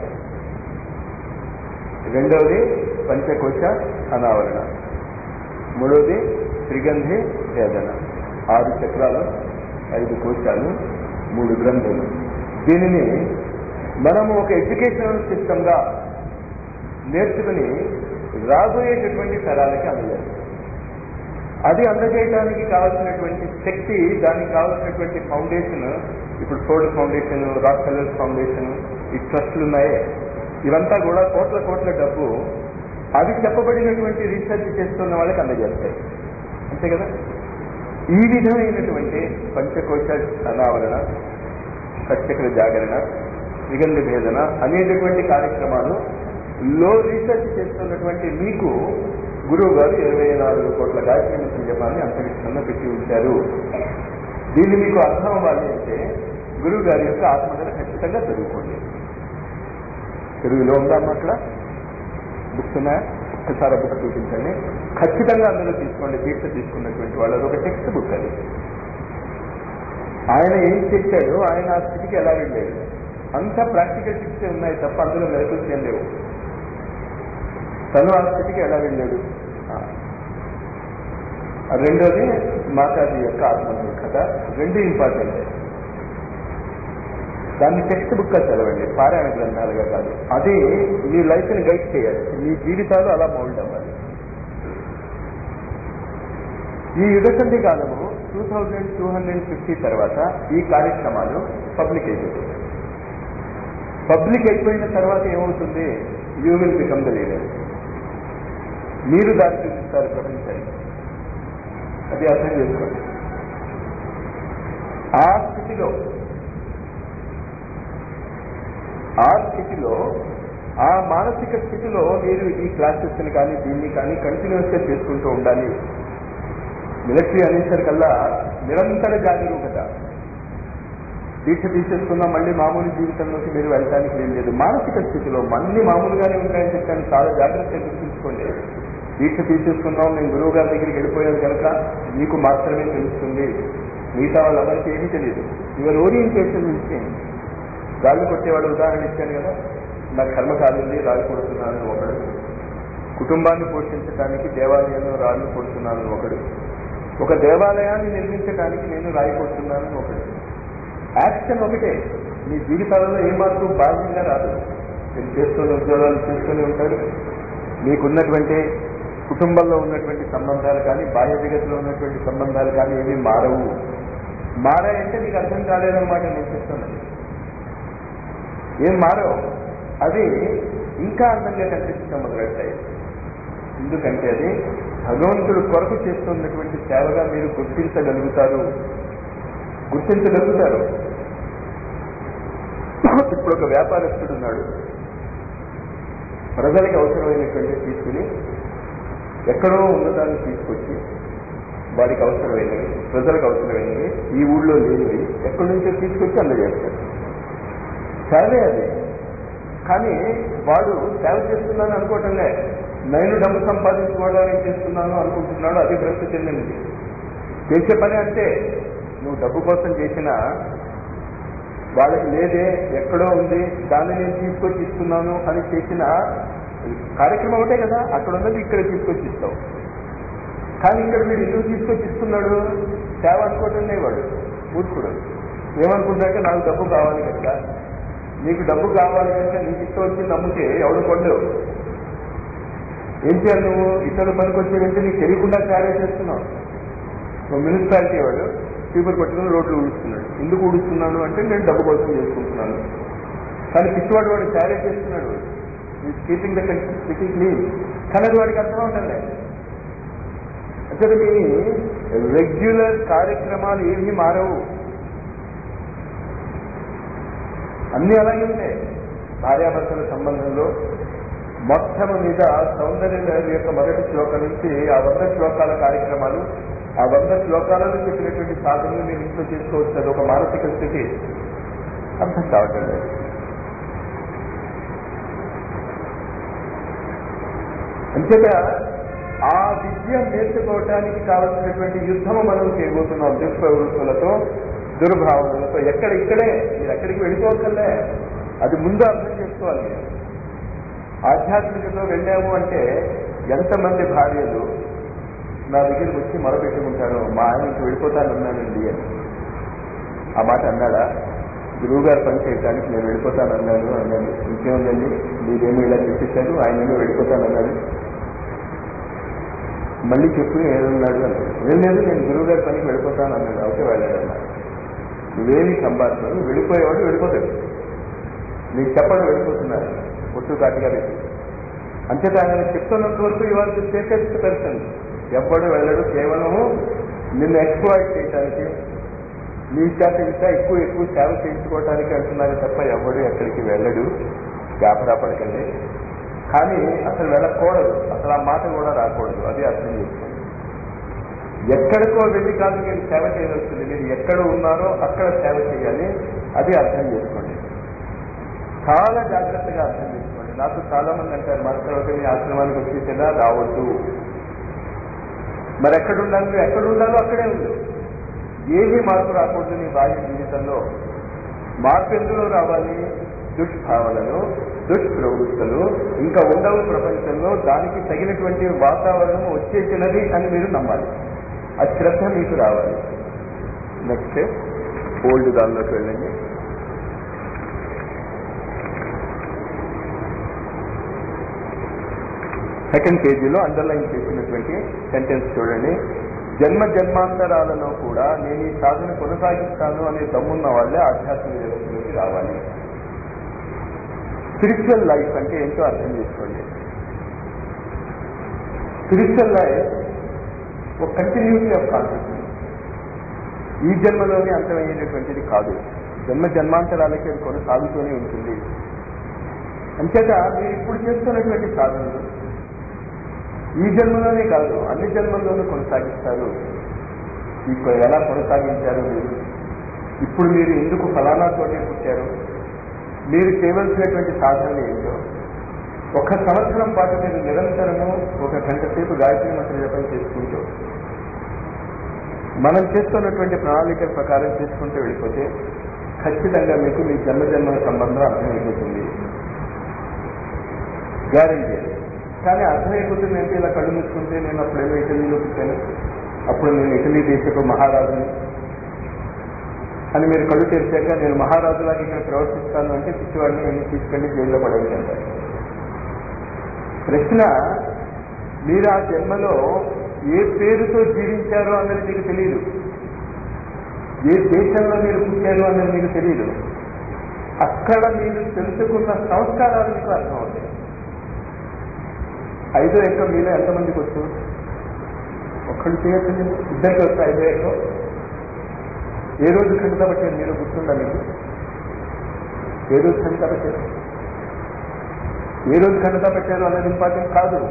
రెండవది పంచకోశ అనావరణ, మూడవది త్రిగంధి వేదన. 6 చక్రాలు, 5 కోశాలు, 3 గ్రంథులు. దీనిని మనము ఒక ఎడ్యుకేషనల్ సిస్టమ్గా నేర్చుకుని రాబోయేటటువంటి తరాలకి అందజేయాలి. అది అందజేయడానికి కావాల్సినటువంటి శక్తి, దానికి కావాల్సినటువంటి ఫౌండేషన్, ఇప్పుడు Ford foundation, Rockefellers foundation, ఈ ట్రస్టులు ఉన్నాయి. ఇవంతా కూడా కోట్ల డబ్బు అవి చెప్పబడినటువంటి రీసెర్చ్ చేస్తున్న వాళ్ళకి అందజేస్తాయి, అంతే కదా. ఈ విధమైనటువంటి పంచకోశ అనావరణ, షట్చక్ర జాగరణ, త్రిగంధ భేదన అనేటటువంటి కార్యక్రమాలు లో రీసెర్చ్ చేస్తున్నటువంటి మీకు గురువు గారు 24 కోట్ల గాయత్రి మంత్ర జపాన్ని అంతరిక్షంలో పెట్టి ఉంచారు. దీన్ని మీకు అర్థం అవ్వాలి అంటే గురువు గారి యొక్క ఆత్మకథ ఖచ్చితంగా చదువుకోండి. తెలుగులో ఉందమ్మా అక్కడ బుక్స్ ఉన్నాయా? ఒక్కసారి బుక్ చూపించండి. ఖచ్చితంగా అందులో తీసుకోండి. దీక్ష తీసుకున్నటువంటి వాళ్ళు అదొక టెక్స్ట్ బుక్. అది ఆయన ఏం చేశాడు, ఆయన ఆ స్థితికి ఎలా వెళ్ళాడు, అంతా ప్రాక్టికల్ టిప్సే ఉన్నాయి తప్ప అందులో మెరకల్స్ ఏం లేవు. తను ఆ స్థితికి ఎలా వెళ్ళాడు. రెండోది మాతాజీ యొక్క ఆత్మహత్య కథ. 2 ఇంపార్టెంట్. దాన్ని టెక్స్ట్ బుక్గా చదవండి, పారాయణ గ్రంథాలుగా కాదు. అది మీ లైఫ్ని గైడ్ చేయాలి, మీ జీవితాలు అలా మౌల్డ్ అవ్వాలి. ఈ యుగసంధి కాలము 2250 తర్వాత ఈ కార్యక్రమాలు పబ్లిక్ అయిపోతుంది. పబ్లిక్ అయిపోయిన తర్వాత ఏమవుతుంది? You will become the leader. మీరు దాన్ని చూపిస్తారు ప్రపంచానికి. అది అర్థం చేసుకోండి. ఆ స్థితిలో ఆ మానసిక స్థితిలో మీరు ఈ క్లాసెస్ని కానీ దీన్ని కానీ కంటిన్యూస్గా చేసుకుంటూ ఉండాలి. మిలిటరీ అనేసరికల్లా నిరంతర జాగరూకత. దీక్ష తీసేసుకున్నా మళ్ళీ మామూలు జీవితంలోకి మీరు వెళ్ళడానికి ఏం లేదు. మానసిక స్థితిలో అన్ని మామూలుగానే ఉంటాయని చెప్పాను. చాలా జాగ్రత్తగా గుర్తుంచుకోండి. దీక్ష తీసేసుకున్నాం, మేము గురువు గారి దగ్గరికి వెళ్ళిపోయాను కనుక మీకు మాత్రమే తెలుస్తుంది, మిగతా వాళ్ళందరికీ ఏమీ తెలియదు. యువర్ ఓరియంటేషన్ నుంచి రాళ్ళు కొట్టేవాడు ఉదాహరణ ఇచ్చాను కదా. నా కర్మ కాలింది, రాళ్ళు కొడుతున్నాను ఒకడు. కుటుంబాన్ని పోషించడానికి దేవాలయంలో రాళ్ళు కొడుతున్నాను ఒకడు. ఒక దేవాలయాన్ని నిర్మించడానికి నేను రాయి కొడుతున్నాను ఒకడు. యాక్షన్ ఒకటే. మీ జీవితాలలో ఏమాత్రం బాధ్యంగా రాదు. మీరు చేస్తున్న ఉద్యోగాలు చేస్తూనే ఉంటారు. మీకున్నటువంటి కుటుంబంలో ఉన్నటువంటి సంబంధాలు కానీ, బాహ్య జగత్తులో ఉన్నటువంటి సంబంధాలు కానీ ఏమీ మారవు. మారాయంటే మీకు అర్థం కాలేదన్నమాట నేను చెప్తున్నాను. ఏం మారవు. అది ఇంకా అందంగా కనిపించడం మొదలెడతాయి. ఎందుకంటే అది భగవంతుడు కొరకు చేస్తున్నటువంటి సేవగా మీరు గుర్తించగలుగుతారు. ఇప్పుడు ఒక వ్యాపారస్తుడు ఉన్నాడు. ప్రజలకు అవసరమైనటువంటి తీసుకుని ఎక్కడో ఉన్నదాన్ని తీసుకొచ్చి వాడికి అవసరమైనవి, ప్రజలకు అవసరమైనవి, ఈ ఊళ్ళో లేనివి ఎక్కడి నుంచో తీసుకొచ్చి అందజేస్తాడు. సేవే అది. కానీ వాడు సేవ చేస్తున్నాను అనుకోవటంలే, నేను డబ్బు సంపాదించుకోవడానికి చేస్తున్నాను అనుకుంటున్నాడు. అది భ్రష్టు చెందినది. చేసే పని అంటే నువ్వు డబ్బు కోసం చేసినా వాళ్ళకి లేదే, ఎక్కడో ఉంది, దాన్ని నేను తీసుకొచ్చి ఇస్తున్నాను అని చేసిన కార్యక్రమం ఒకటే కదా. అక్కడ ఉన్నది ఇక్కడ తీసుకొచ్చి ఇస్తావు. కానీ ఇక్కడ వీడు ఎందుకు తీసుకొచ్చి ఇస్తున్నాడు? సేవ అనుకోవటం వాడు మూర్ఖుడు. ఏమనుకుంటాడంటే నాకు డబ్బు కావాలి కనుక, నీకు డబ్బు కావాలి కనుక నీకు ఇష్టం వచ్చింది అమ్ముతే ఎవడు కొండవు. ఏం చేయాలి నువ్వు? ఇతరులు పనికి వచ్చేదంటే నీకు తెలియకుండా తయారు చేస్తున్నావు. మున్సిపాలిటీ వాడు చీపురు పట్టుకుని రోడ్లు ఊడుస్తున్నాడు. ఎందుకు ఊడుస్తున్నాడు అంటే నేను డబ్బు కోసం చేసుకుంటున్నాను. కానీ పిచ్చివాడు వాడు తయారే చేస్తున్నాడు. Keeping the city clean. కానీ అది వాడికి అర్థం అవుతుంది. అసలు మీ రెగ్యులర్ కార్యక్రమాలు ఏమీ మారవు. అన్నీ అలాగే ఉంటాయి. భార్యాభర్తల సంబంధంలో మొత్తం మీద సౌందర్య లహరి యొక్క మొదటి శ్లోకం నుంచి ఆ 100 శ్లోకాల కార్యక్రమాలు, ఆ 100 శ్లోకాలలో చెప్పినటువంటి సాధనలు మీరు ఇంట్లో చేసుకోవచ్చు. అది ఒక మానసిక స్థితి. అర్థం కావటం లేదు. అంచేత ఆ విద్య నేర్చుకోవటానికి కావలసినటువంటి యుద్ధము మనం చేయబోతున్నాం. దుష్ప్రవృత్తులతో, దుర్భావనలతో. ఇక్కడే మీరు ఎక్కడికి వెళ్ళిపోకలే. అది ముందు అర్థం చేసుకోవాలి. ఆధ్యాత్మికతో వెళ్ళాము అంటే ఎంతమంది భార్యలు నా దగ్గరికి వచ్చి మొరపెట్టుకుంటారు, మా ఆయనకి వెళ్ళిపోతానన్నానండి అని. ఆ మాట అన్నాడా? గురువు గారు పని చేయడానికి నేను వెళ్ళిపోతానన్నాను అన్నాను. ఇంకేముందండి, మీరేమో ఇలా చెప్పేశారు, ఆయనేమో వెళ్ళిపోతానన్నాడు. మళ్ళీ చెప్పు ఏమన్నాడు అన్నాడు. లేదు, నేను గురువు గారి పనికి వెళ్ళిపోతాను అన్నాడు. ఓకే, వెళ్ళాడు అన్నాడు. నువ్వేమి సంభాషణ, వెళ్ళిపోయేవాడు వెళ్ళిపోతాడు. నీకు చెప్పడం వెళ్ళిపోతున్నారు ఒట్టు కాటిగా పెట్టి. అంచేత ఆయన చెప్తున్నంత వరకు ఇవాళ సేఫెస్ట్ పర్సన్. ఎవ్వడు వెళ్ళడు. కేవలము నిన్ను ఎక్స్ప్లాయిట్ చేయడానికి, నీ చేత ఇంకా ఎక్కువ సేవ చేయించుకోవడానికి అంటున్నారు తప్ప ఎవ్వడు ఎక్కడికి వెళ్ళడు. వ్యాపార పడకండి. కానీ అసలు వెళ్ళకూడదు. అసలు ఆ మాట కూడా రాకూడదు. అది అర్థం చేసుకోండి. ఎక్కడికో వెళ్ళి కాదు మీరు సేవ చేయవలసింది. మీరు ఎక్కడ ఉన్నారో అక్కడ సేవ చేయాలి. అది అర్థం చేసుకోండి. చాలా జాగ్రత్తగా అర్థం చేసుకోండి. నాకు చాలా మంది అంటారు, మాస్టర్ ఒకటి మీ ఆశ్రమానికి వచ్చేసేదా రావద్దు. మరి ఎక్కడ ఉండాలో అక్కడే ఉంది. ఏమీ మార్పు రాకూడదు నీ బాహ్య జీవితంలో. మార్పు ఎందులో రావాలి? దుష్భావనలు, దుష్ప్రవృత్తులు ఇంకా ఉండవు ప్రపంచంలో. దానికి తగినటువంటి వాతావరణం వచ్చేసినది అని మీరు నమ్మాలి. ఆ శ్రద్ధ మీకు రావాలి. నెక్స్ట్ ఓల్డ్ దానిలోకి వెళ్ళండి. సెకండ్ పేజీలో అండర్లైన్ చేసినటువంటి సెంటెన్స్ చూడండి. జన్మ జన్మాంతరాలలో కూడా నేను ఈ సాధన కొనసాగిస్తాను అనే దమ్మున్న వాళ్ళే ఆధ్యాత్మిక జగత్తులోకి రావాలి. స్పిరిచువల్ లైఫ్ అంటే ఏంటో అర్థం చేసుకోండి. స్పిరిచువల్ లైఫ్ ఒక కంటిన్యూటీ ఆఫ్ కాన్షియస్నెస్. ఈ జన్మలోనే అంతమయ్యేటటువంటిది కాదు. జన్మ జన్మాంతరాలకి అది కొనసాగుతూనే ఉంటుంది. అంచేత మీరు ఇప్పుడు చేస్తున్నటువంటి సాధనలు ఈ జన్మలోనే కాదు, అన్ని జన్మల్లోనూ కొనసాగిస్తారు. ఇప్పుడు ఎలా కొనసాగించారు మీరు? ఇప్పుడు మీరు ఎందుకు ఫలానా తోటే పుట్టారు? మీరు చేయవలసినటువంటి సాధనలు ఏంటో 1 సంవత్సరం పాటు మీరు నిరంతరము 1 గంట సేపు గాయత్రి మంత్ర జపం చేసుకుంటూ మనం చేస్తున్నటువంటి ప్రణాళిక ప్రకారం చేసుకుంటూ వెళ్ళిపోతే ఖచ్చితంగా మీకు మీ జన్మజన్మల సంబంధం అర్థమైపోతుంది. గ్యారెంటీ. కానీ అర్థమైపోతుంది అంటే ఇలా కళ్ళు మూసుకుంటే నేను అప్పుడేమో ఇటలీలో పుట్టాను, అప్పుడు నేను ఇటలీ దేశపు మహారాజుని అని మీరు కళ్ళు తెరిచాక నేను మహారాజులాగా ఇక్కడ ప్రవర్తిస్తాను అంటే పిచ్చివాడిని వెళ్ళి తీసుకెళ్లి జైల్లో పడేది అంటారు. ప్రశ్న, మీరు ఆ జన్మలో ఏ పేరుతో జీవించారో అన్నది మీకు తెలియదు. ఏ దేశంలో మీరు పుట్టారో అన్నది మీకు తెలియదు. అక్కడ మీరు తెలుసుకున్న సంస్కారాలు మీకు అర్థమవుతాయి. 5వ ఎక్కం మీలో ఎంతమందికి వచ్చు? ఒక్కళ్ళు చేయొచ్చు, ఇద్దరికి వస్తే 5వ ఎక్కం. ఏ రోజు ఖండిత పట్టారు మీరు గుర్తుందా మీకు? ఏ రోజు ఖండిత పెట్టారు? ఏ రోజు ఖండిత పెట్టారు అన్నది ఇంపార్టెంట్ కాదు.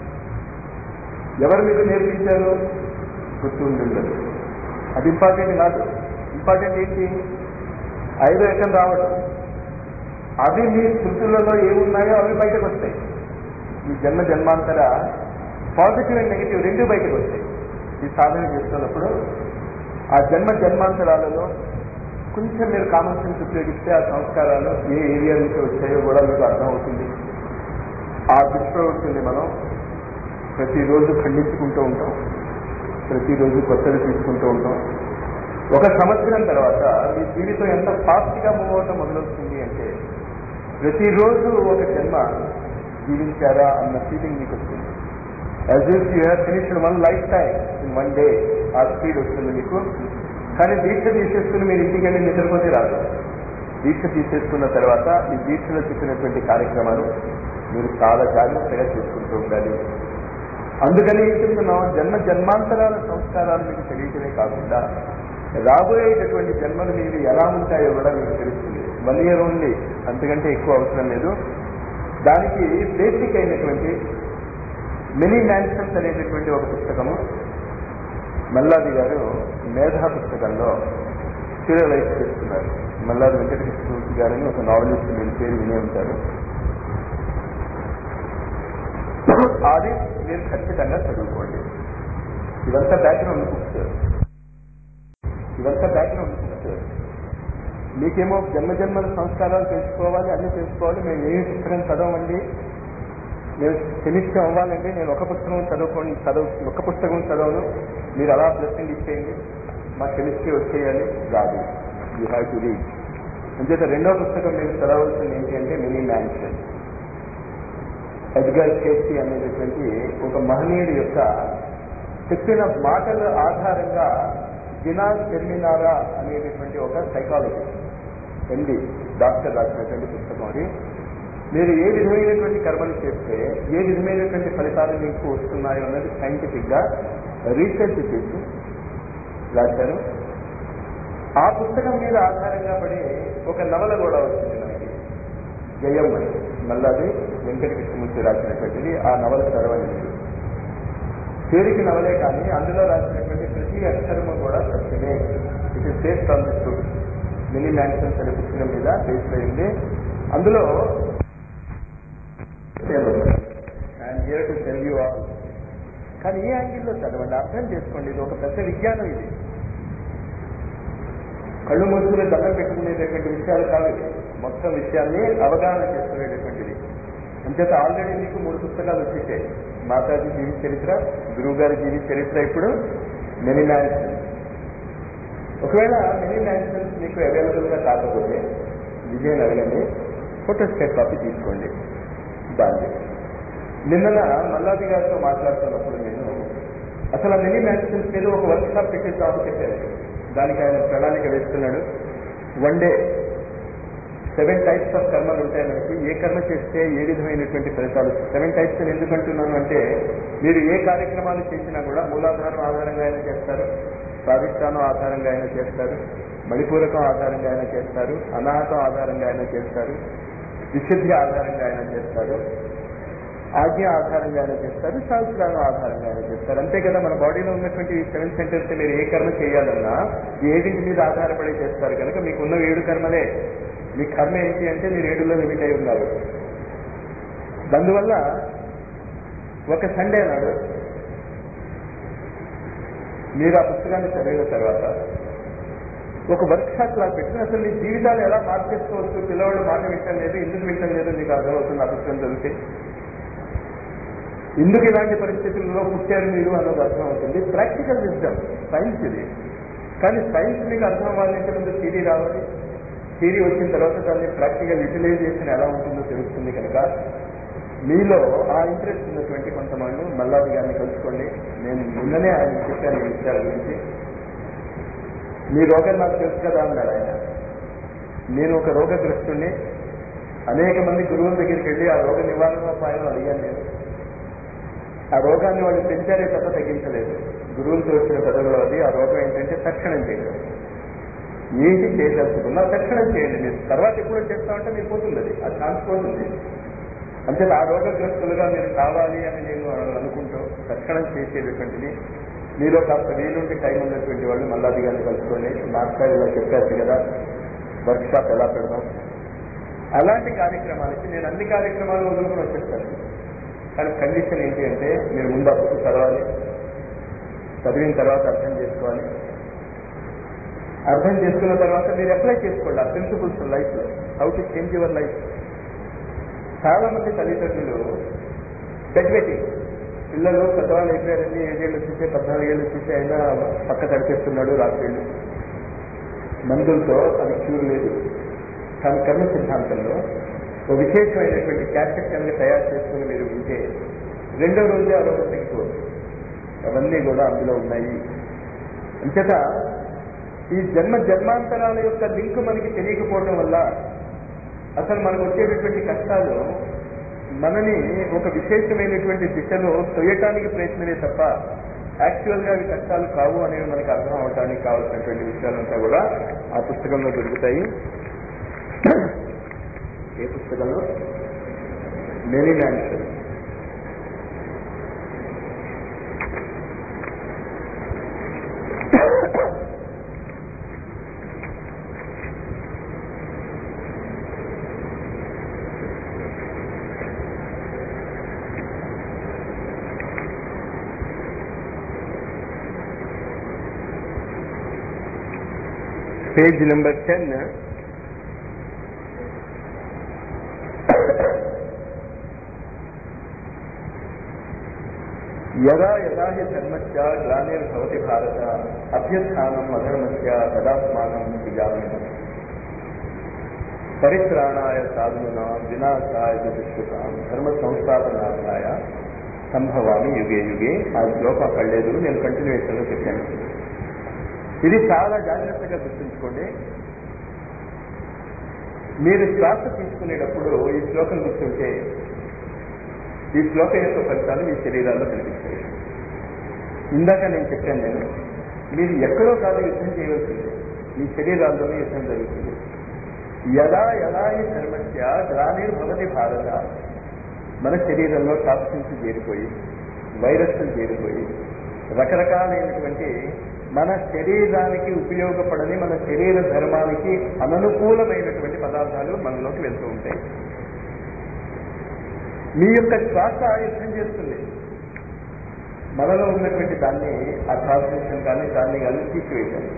ఎవరు మీకు నేర్పించారు? గుర్తుండదు. అది ఇంపార్టెంట్ కాదు. ఇంపార్టెంట్ ఏంటి? 5వ ఎక్కం రావడం. అవి మీ స్మృతులలో ఏమున్నాయో అవి బయటకు వస్తాయి. మీ జన్మ జన్మాంతర పాజిటివ్ అండ్ నెగిటివ్ 2 బయటకు వస్తాయి. ఈ సాధన చేస్తున్నప్పుడు ఆ జన్మ జన్మాంతరాలలో కొంచెం మీరు కామన్ సెన్స్ ఉపయోగిస్తే ఆ సంస్కారాలు ఏ ఏరియా నుంచి వచ్చాయో కూడా మీకు అర్థమవుతుంది. ఆ దుష్ప్రవృత్తిని మనం ప్రతిరోజు ఖండించుకుంటూ ఉంటాం, ప్రతిరోజు కొత్తలు తీసుకుంటూ ఉంటాం. 1 సంవత్సరం తర్వాత మీ జీవితం ఎంత ఫాస్ట్గా మూవ్ అవటం మొదలవుతుంది అంటే ప్రతిరోజు ఒక జన్మ జీవించారా అన్న ఫీలింగ్ మీకు వస్తుంది. As if you have finished 1 life time in 1 day. ఆ స్పీడ్ వస్తుంది మీకు. కానీ దీక్ష తీసేసుకుని మీరు ఇంటికి వెళ్ళి నిద్రపోతే రాదు. దీక్ష తీసేసుకున్న తర్వాత ఈ దీక్షలో చెప్పినటువంటి కార్యక్రమాలు మీరు చాలా జాగ్రత్తగా చేసుకుంటూ ఉండాలి. అందుకని ఏం చెప్తున్నాం, జన్మ జన్మాంతరాల సంస్కారాలు మీకు తెలియటమే కాకుండా రాబోయేటటువంటి జన్మలు మీరు ఎలా ఉంటాయో కూడా మీకు తెలుస్తుంది. 1 year ఓన్లీ, అంతకంటే ఎక్కువ అవసరం లేదు. దానికి బేసిక్ అయినటువంటి మినీ మ్యాన్షన్స్ అనేటటువంటి ఒక పుస్తకము మల్లాది గారు మేధా పుస్తకంలో సీరియలైజ్ చేస్తున్నారు. మల్లాది వెంకటకృష్ణమూర్తి గారని ఒక నావలిస్ట్, మీరు పేరు వినే ఉంటారు. అది మీరు ఖచ్చితంగా చదువుకోండి. ఇదంతా బ్యాక్గ్రౌండ్ బుక్స్, మీకేమో జన్మజన్మల సంస్కారాలు తెలుసుకోవాలి, అన్ని తెలుసుకోవాలి. మేము ఏ పుస్తకం చదవమండి. నేను కెమిస్ట్రీ అవ్వాలంటే నేను ఒక పుస్తకం చదవను. మీరు అలా బ్లెస్సింగ్ ఇచ్చేయండి, మా కెమిస్ట్రీ వచ్చేయాలి రాదు. You have to read. అంచేత రెండో పుస్తకం మీరు చదవలసింది ఏంటి అంటే మినీ మ్యాన్షన్. ఎడ్గర్ కేసీ అనేటటువంటి ఒక మహనీయుడి యొక్క చెప్పిన మాటల ఆధారంగా గినాస్ టెర్మినారా అనేటటువంటి ఒక సైకాలజిస్ట్, MD డాక్టర్ రాసినటువంటి పుస్తకం అది. మీరు ఏ విధమైనటువంటి కర్మలు చేస్తే ఏ విధమైనటువంటి ఫలితాలు మీకు వస్తున్నాయో అన్నది సైంటిఫిక్ గా రీసెర్చ్ చేసి రాశారు. ఆ పుస్తకం మీద ఆధారంగా పడి ఒక నవల కూడా వచ్చింది మనకి, జయం అని. మల్లాది వెంకటకృష్ణమూర్తి రాసినటువంటిది. ఆ నవల చదవండి. పేరుకి నవలే కానీ అందులో రాసినటువంటి ప్రతి అక్షరము కూడా సత్యమే. It is based on the truth. Mini mansions అనే పుస్తకం మీద బేస్డ్ అయింది. అందులో I'm here to tell you all. కానీ ఈ యాంగిల్లో చదవండి, అర్థం చేసుకోండి. ఇది ఒక పెద్ద విజ్ఞానం. ఇది కళ్ళు మూసుకునే దండం పెట్టుకునేటటువంటి విషయాలు కాదు. మొత్తం విషయాన్ని అవగాహన చేసుకునేటటువంటిది. అంచేత ఆల్రెడీ మీకు 3 పుస్తకాలు వచ్చేసాయి. మాతాజీ జీవిత చరిత్ర, గురువు గారి జీవిత చరిత్ర, ఇప్పుడు మినీ మ్యాన్షన్స్. ఒకవేళ మినీ మ్యాన్షన్స్ మీకు అవైలబుల్గా కాకపోతే విజయన్ అడగండి, ఫోటోస్టేట్ కాపీ తీసుకోండి. దాన్ని నిన్న మల్లాది గారితో మాట్లాడుతున్నప్పుడు నేను అసలు ఆ మినీ మ్యాన్షన్స్ మీద ఒక వర్క్ షాప్ పెట్టేద్దామని చెప్పాను. దానికి ఆయన ప్రణాళిక వేస్తున్నాడు. 1 day 7 types ఆఫ్ కర్మలు ఉంటాయి మనకి. ఏ కర్మ చేస్తే ఏ విధమైనటువంటి ఫలితాలు. 7 types అని ఎందుకు అంటున్నాను అంటే, మీరు ఏ కార్యక్రమాలు చేసినా కూడా మూలాధారం ఆధారంగా అయినా చేస్తారు, స్వాధిష్టానం ఆధారంగా అయినా చేస్తారు, మణిపూరకం ఆధారంగా అయినా చేస్తారు, అనాహతం ఆధారంగా అయినా చేస్తారు, విశుద్ధి ఆధారంగా అయినా చేస్తారు, ఆజ్ఞ ఆధారంగా అయినా చేస్తారు, సహస్రానం ఆధారంగా అయినా చేస్తారు. అంతే కదా. మన బాడీలో ఉన్నటువంటి 7 centers మీరు ఏ కర్మ చేయాలన్నా ఏడింటి మీద ఆధారపడి చేస్తారు కనుక మీకున్న 7 కర్మలే. మీ కర్మ ఏంటి అంటే మీరు 7లో లిమిట్ అయి ఉన్నారు. అందువల్ల ఒక సండే నాడు మీరు ఆ పుస్తకాన్ని చదివిన తర్వాత ఒక వర్క్ షాప్ లాగా పెట్టుకుని అసలు మీ జీవితాలు ఎలా మార్చేసుకోవచ్చు. పిల్లవాళ్ళు మాట వింటం లేదు, ఎందుకు వింటం లేదు మీకు అర్థమవుతుంది. ఆ పుస్తకం చదివితే ఎందుకు ఇలాంటి పరిస్థితుల్లో పుట్టారు మీరు అన్నది అర్థమవుతుంది. ప్రాక్టికల్ విజ్డమ్, సైన్స్ ఇది. కానీ సైన్స్ మీకు అర్థం అవ్వాలంటే ముందు థియరీ రావాలి. థియరీ వచ్చిన తర్వాత దాన్ని ప్రాక్టికల్ యూటిలైజేషన్ ఎలా ఉంటుందో తెలుస్తుంది. కనుక మీలో ఆ ఇంట్రెస్ట్ ఉన్నటువంటి కొంతమంది మల్లాది గారిని కలుసుకోండి. నేను నిన్ననే ఆయన చెప్పాను ఈ విషయాల గురించి. మీ రోగం నాకు తెలుసు కదా అన్నాడు ఆయన. నేను ఒక రోగగ్రస్తుడిని. అనేక మంది గురువుల దగ్గరికి వెళ్ళి ఆ రోగ నివారణోపాయం అడిగాను నేను. ఆ రోగాన్ని వాళ్ళు పెంచారే తప్ప తగ్గించలేదు. గురువులతో వచ్చిన పదవులు అది. ఆ రోగం ఏంటంటే తక్షణం చేయడం. ఏంటి చేయదలుచుకున్నా తక్షణం చేయండి. మీరు తర్వాత ఎప్పుడో చేస్తామంటే మీరు పోతుంది, అది ఆ ఛాన్స్ పోతుంది. అంటే ఆ రోగగ్రస్తులుగా మీరు కావాలి అని నేను అనుకుంటూ తక్షణం చేసేటటువంటిది. మీలో కాస్త వీలుండి టైం ఉన్నటువంటి వాళ్ళు మల్లాది గారిని కలుసుకోండి. మాస్టర్ ఇలా చెప్పారు కదా వర్క్ షాప్ ఎలా పెడదాం. అలాంటి కార్యక్రమాలకి నేను అన్ని కార్యక్రమాలు వదులుకుని వచ్చేస్తాను. కానీ కండిషన్ ఏంటి అంటే మీరు ముందు అప్పుడు చదవాలి, చదివిన తర్వాత అర్థం చేసుకోవాలి. అర్థం చేసుకున్న తర్వాత మీరు అప్లై చేసుకోండి ఆ ప్రిన్సిపల్స్ లైఫ్లో. How to change your life. చాలా మంది తల్లిదండ్రులు బెడ్ వెయిటింగ్. పిల్లలు పెద్దవాళ్ళు అయిపోయారండి, 7 ఏళ్ళు వచ్చేసే 14 ఏళ్ళు వచ్చేసే అయినా పక్క తడిపేస్తున్నాడు రాత్రిళ్ళు మందులతో. అది క్యూర్ లేదు. కానీ కర్మ సిద్ధాంతంలో ఒక విశేషమైనటువంటి క్యాసెట్ కనుక తయారు చేసుకుని మీరు వింటే 2వ రోజే ఆ రోజు తగ్గిపోవచ్చు. అవన్నీ కూడా అందులో ఉన్నాయి. అంచేత ఈ జన్మాంతరాల యొక్క లింక్ మనకి తెలియకపోవడం వల్ల అసలు మనకు వచ్చేటటువంటి కష్టాలు మనని ఒక విశేషమైనటువంటి దిశలో తొయ్యటానికి ప్రయత్నమే తప్ప యాక్చువల్గా అవి కష్టాలు కావు అనేవి మనకి అర్థం అవడానికి కావాల్సినటువంటి విషయాలంతా కూడా ఆ పుస్తకంలో దొరుకుతాయి. ఏ పుస్తకంలో? Many mansion. Page number 10. యదా యదా హి ధర్మస్య గ్లానిర్భవతి భారత అభ్యుత్థానం అధర్మస్య తదాత్మానం విజాననం పరిత్రాణాయ సాధునా వినాశాయ దుష్కృతాం ధర్మ సంస్థాపనార్థాయ సంభవామి యుగే యుగే. ఆ శ్లోకం అక్కడ లేదు, నేను కంటిన్యూషన్లో చెప్పాను. ఇది చాలా జాగ్రత్తగా గుర్తుంచుకోండి. మీరు శ్వాస తీసుకునేటప్పుడు ఈ శ్లోకం గుర్తుంటే ఈ శ్లోకం యొక్క ఫలితాలు మీ శరీరాల్లో కనిపిస్తాయి. ఇందాక నేను చెప్పాను, మీరు ఎక్కడో కాదు యుద్ధం చేయవలసింది, మీ శరీరాల్లోనే యుద్ధం జరుగుతుంది. యదా యదా ఈ ధర్మస్య గ్లానిర్భవతి భారత. మన శరీరంలో టాక్సిన్స్ చేరిపోయి, వైరస్లు చేరిపోయి, రకరకాలైనటువంటి మన శరీరానికి ఉపయోగపడని, మన శరీర ధర్మానికి అననుకూలమైనటువంటి పదార్థాలు మనలోకి వెళ్తూ ఉంటాయి. మీ యొక్క శ్వాస యుద్ధం చేస్తుంది. మనలో ఉన్నటువంటి దాన్ని, ఆ ట్రాన్స్మిషన్ కానీ దాన్ని కానీ తీసివేయాలి.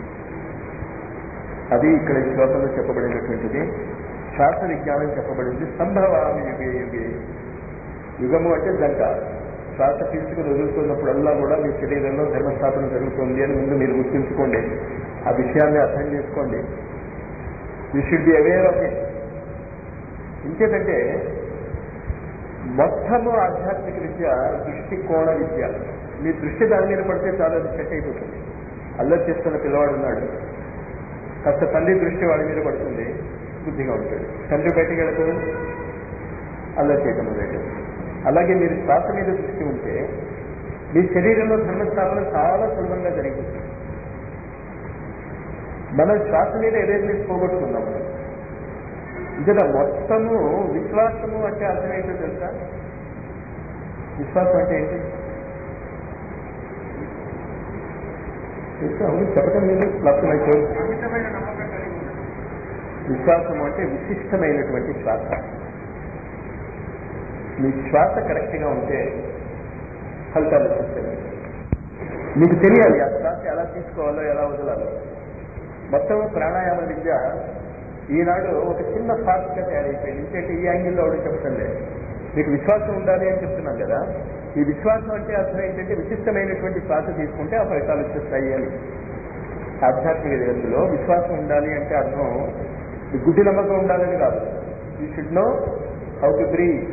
అది ఇక్కడ ఈ శ్లోకంలో చెప్పబడినటువంటిది. శ్వాస విజ్ఞానం చెప్పబడింది. సంభవామి యుగే యుగే. యుగము అంటే జంట. శ్వాస తీసుకుని వదులుతున్నప్పుడల్లా కూడా మీ శరీరంలో ధర్మస్థాపన జరుగుతుంది అని ముందు మీరు గుర్తుంచుకోండి. ఆ విషయాన్ని అర్థం చేసుకోండి. You should be aware of it. ఇంకేంటంటే మొత్తము ఆధ్యాత్మిక విద్య దృష్టికోణ విద్య. మీ దృష్టి దాని మీద పడితే చాలా అది సెట్ అయిపోతుంది. అల్లరి చేస్తున్న పిల్లవాడు ఉన్నాడు, కాస్త తల్లి దృష్టి వాడి మీద పడుతుంది, బుద్ధిగా ఉంటాడు. తండ్రి బయటికి వెళ్తాడు, అల్లరి చేయటం మొదలెట్టాడు. అలాగే మీరు శ్వాస మీద దృష్టి ఉంటే మీ శరీరంలో ధర్మస్థాపన చాలా సులభంగా జరిగిపోతుంది. మనం శ్వాస మీద అవేర్నెస్ పోగొట్టుకున్నాము. ఇంకా మొత్తము విశ్వాసము అంటే అర్థం ఏంటో తెలుసా? విశ్వాసం అంటే ఏంటి అవును చెప్పటం లేదు. విశ్వాసము అంటే విశిష్టమైనటువంటి శ్వాస. మీ శ్వాస కరెక్ట్గా ఉంటే ఫలితాలు వచ్చేస్తాయి. మీకు తెలియాలి ఆ శ్వాస ఎలా తీసుకోవాలో ఎలా వదలాలో. మొత్తం ప్రాణాయామ విద్య ఈనాడు ఒక చిన్న ఫాస్ట్గా తయారైపోయింది. ఇంకేంటి ఈ యాంగిల్లో కూడా చెప్పటం లేదు. మీకు విశ్వాసం ఉండాలి అని చెప్తున్నాం కదా. ఈ విశ్వాసం అంటే అర్థం ఏంటంటే విశిష్టమైనటువంటి శ్వాస తీసుకుంటే ఆ ఫలితాలు వచ్చేస్తాయి అని. ఆధ్యాత్మిక జగత్తులో విశ్వాసం ఉండాలి అంటే అర్థం గుడ్డి నమ్మకం ఉండాలని కాదు. You should know how to breathe.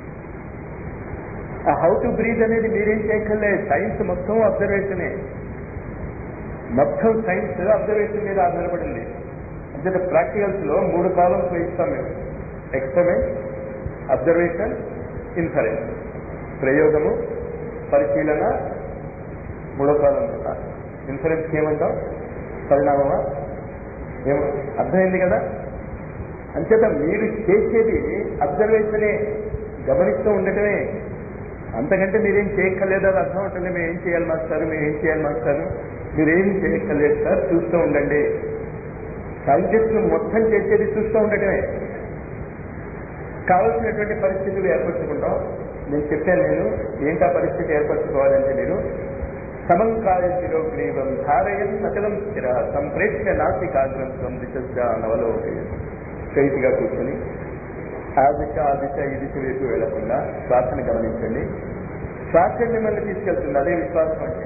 ఆ హౌ టు బ్రీత్ అనేది మీరేం చేయక్కర్లేదు. సైన్స్ మొత్తం అబ్జర్వేషనే. మొత్తం సైన్స్ అబ్జర్వేషన్ మీద ఆధారపడింది. అంటే ప్రాక్టికల్స్ లో 3 కాలమ్స్ ఇస్తాం మేము. Experiment, observation, inference. ప్రయోగము, పరిశీలన, 3వ కాలం. ఇన్ఫరెన్స్కి ఏమంటాం? పరిణామమా? ఏమో అర్థమైంది కదా. అంచేత మీరు చేసేది అబ్జర్వేషనే, గమనిస్తూ ఉండటమే. అంతకంటే మీరేం చేయక్కర్లేదు. అది అర్థం అవుతుంది. మేము ఏం చేయాలి మాస్టారు, మేము ఏం చేయాలి మాస్టారు, మీరేం చేయక్కర్లేదు సార్, చూస్తూ ఉండండి. సైంటిస్టులు మొత్తం చేసేది చూస్తూ ఉండటమే. కావలసినటువంటి పరిస్థితులు ఏర్పరచుకుంటాం. నేను చెప్పాను, నేను ఏంటా పరిస్థితి ఏర్పరచుకోవాలంటే మీరు సమంకాయ శిరోగ్రీవం ధారయం నచలం స్థిర సంప్రేక్ష నాసికాగ్రం దిశ నవలోకయ. స్ట్రైట్ గా కూర్చొని ఆ దిశ ఈ దిశ వైపు వెళ్లకుండా శ్వాసను గమనించండి. శ్వాస మిమ్మల్ని తీసుకెళ్తుంది. అదే విశ్వాసం అంటే.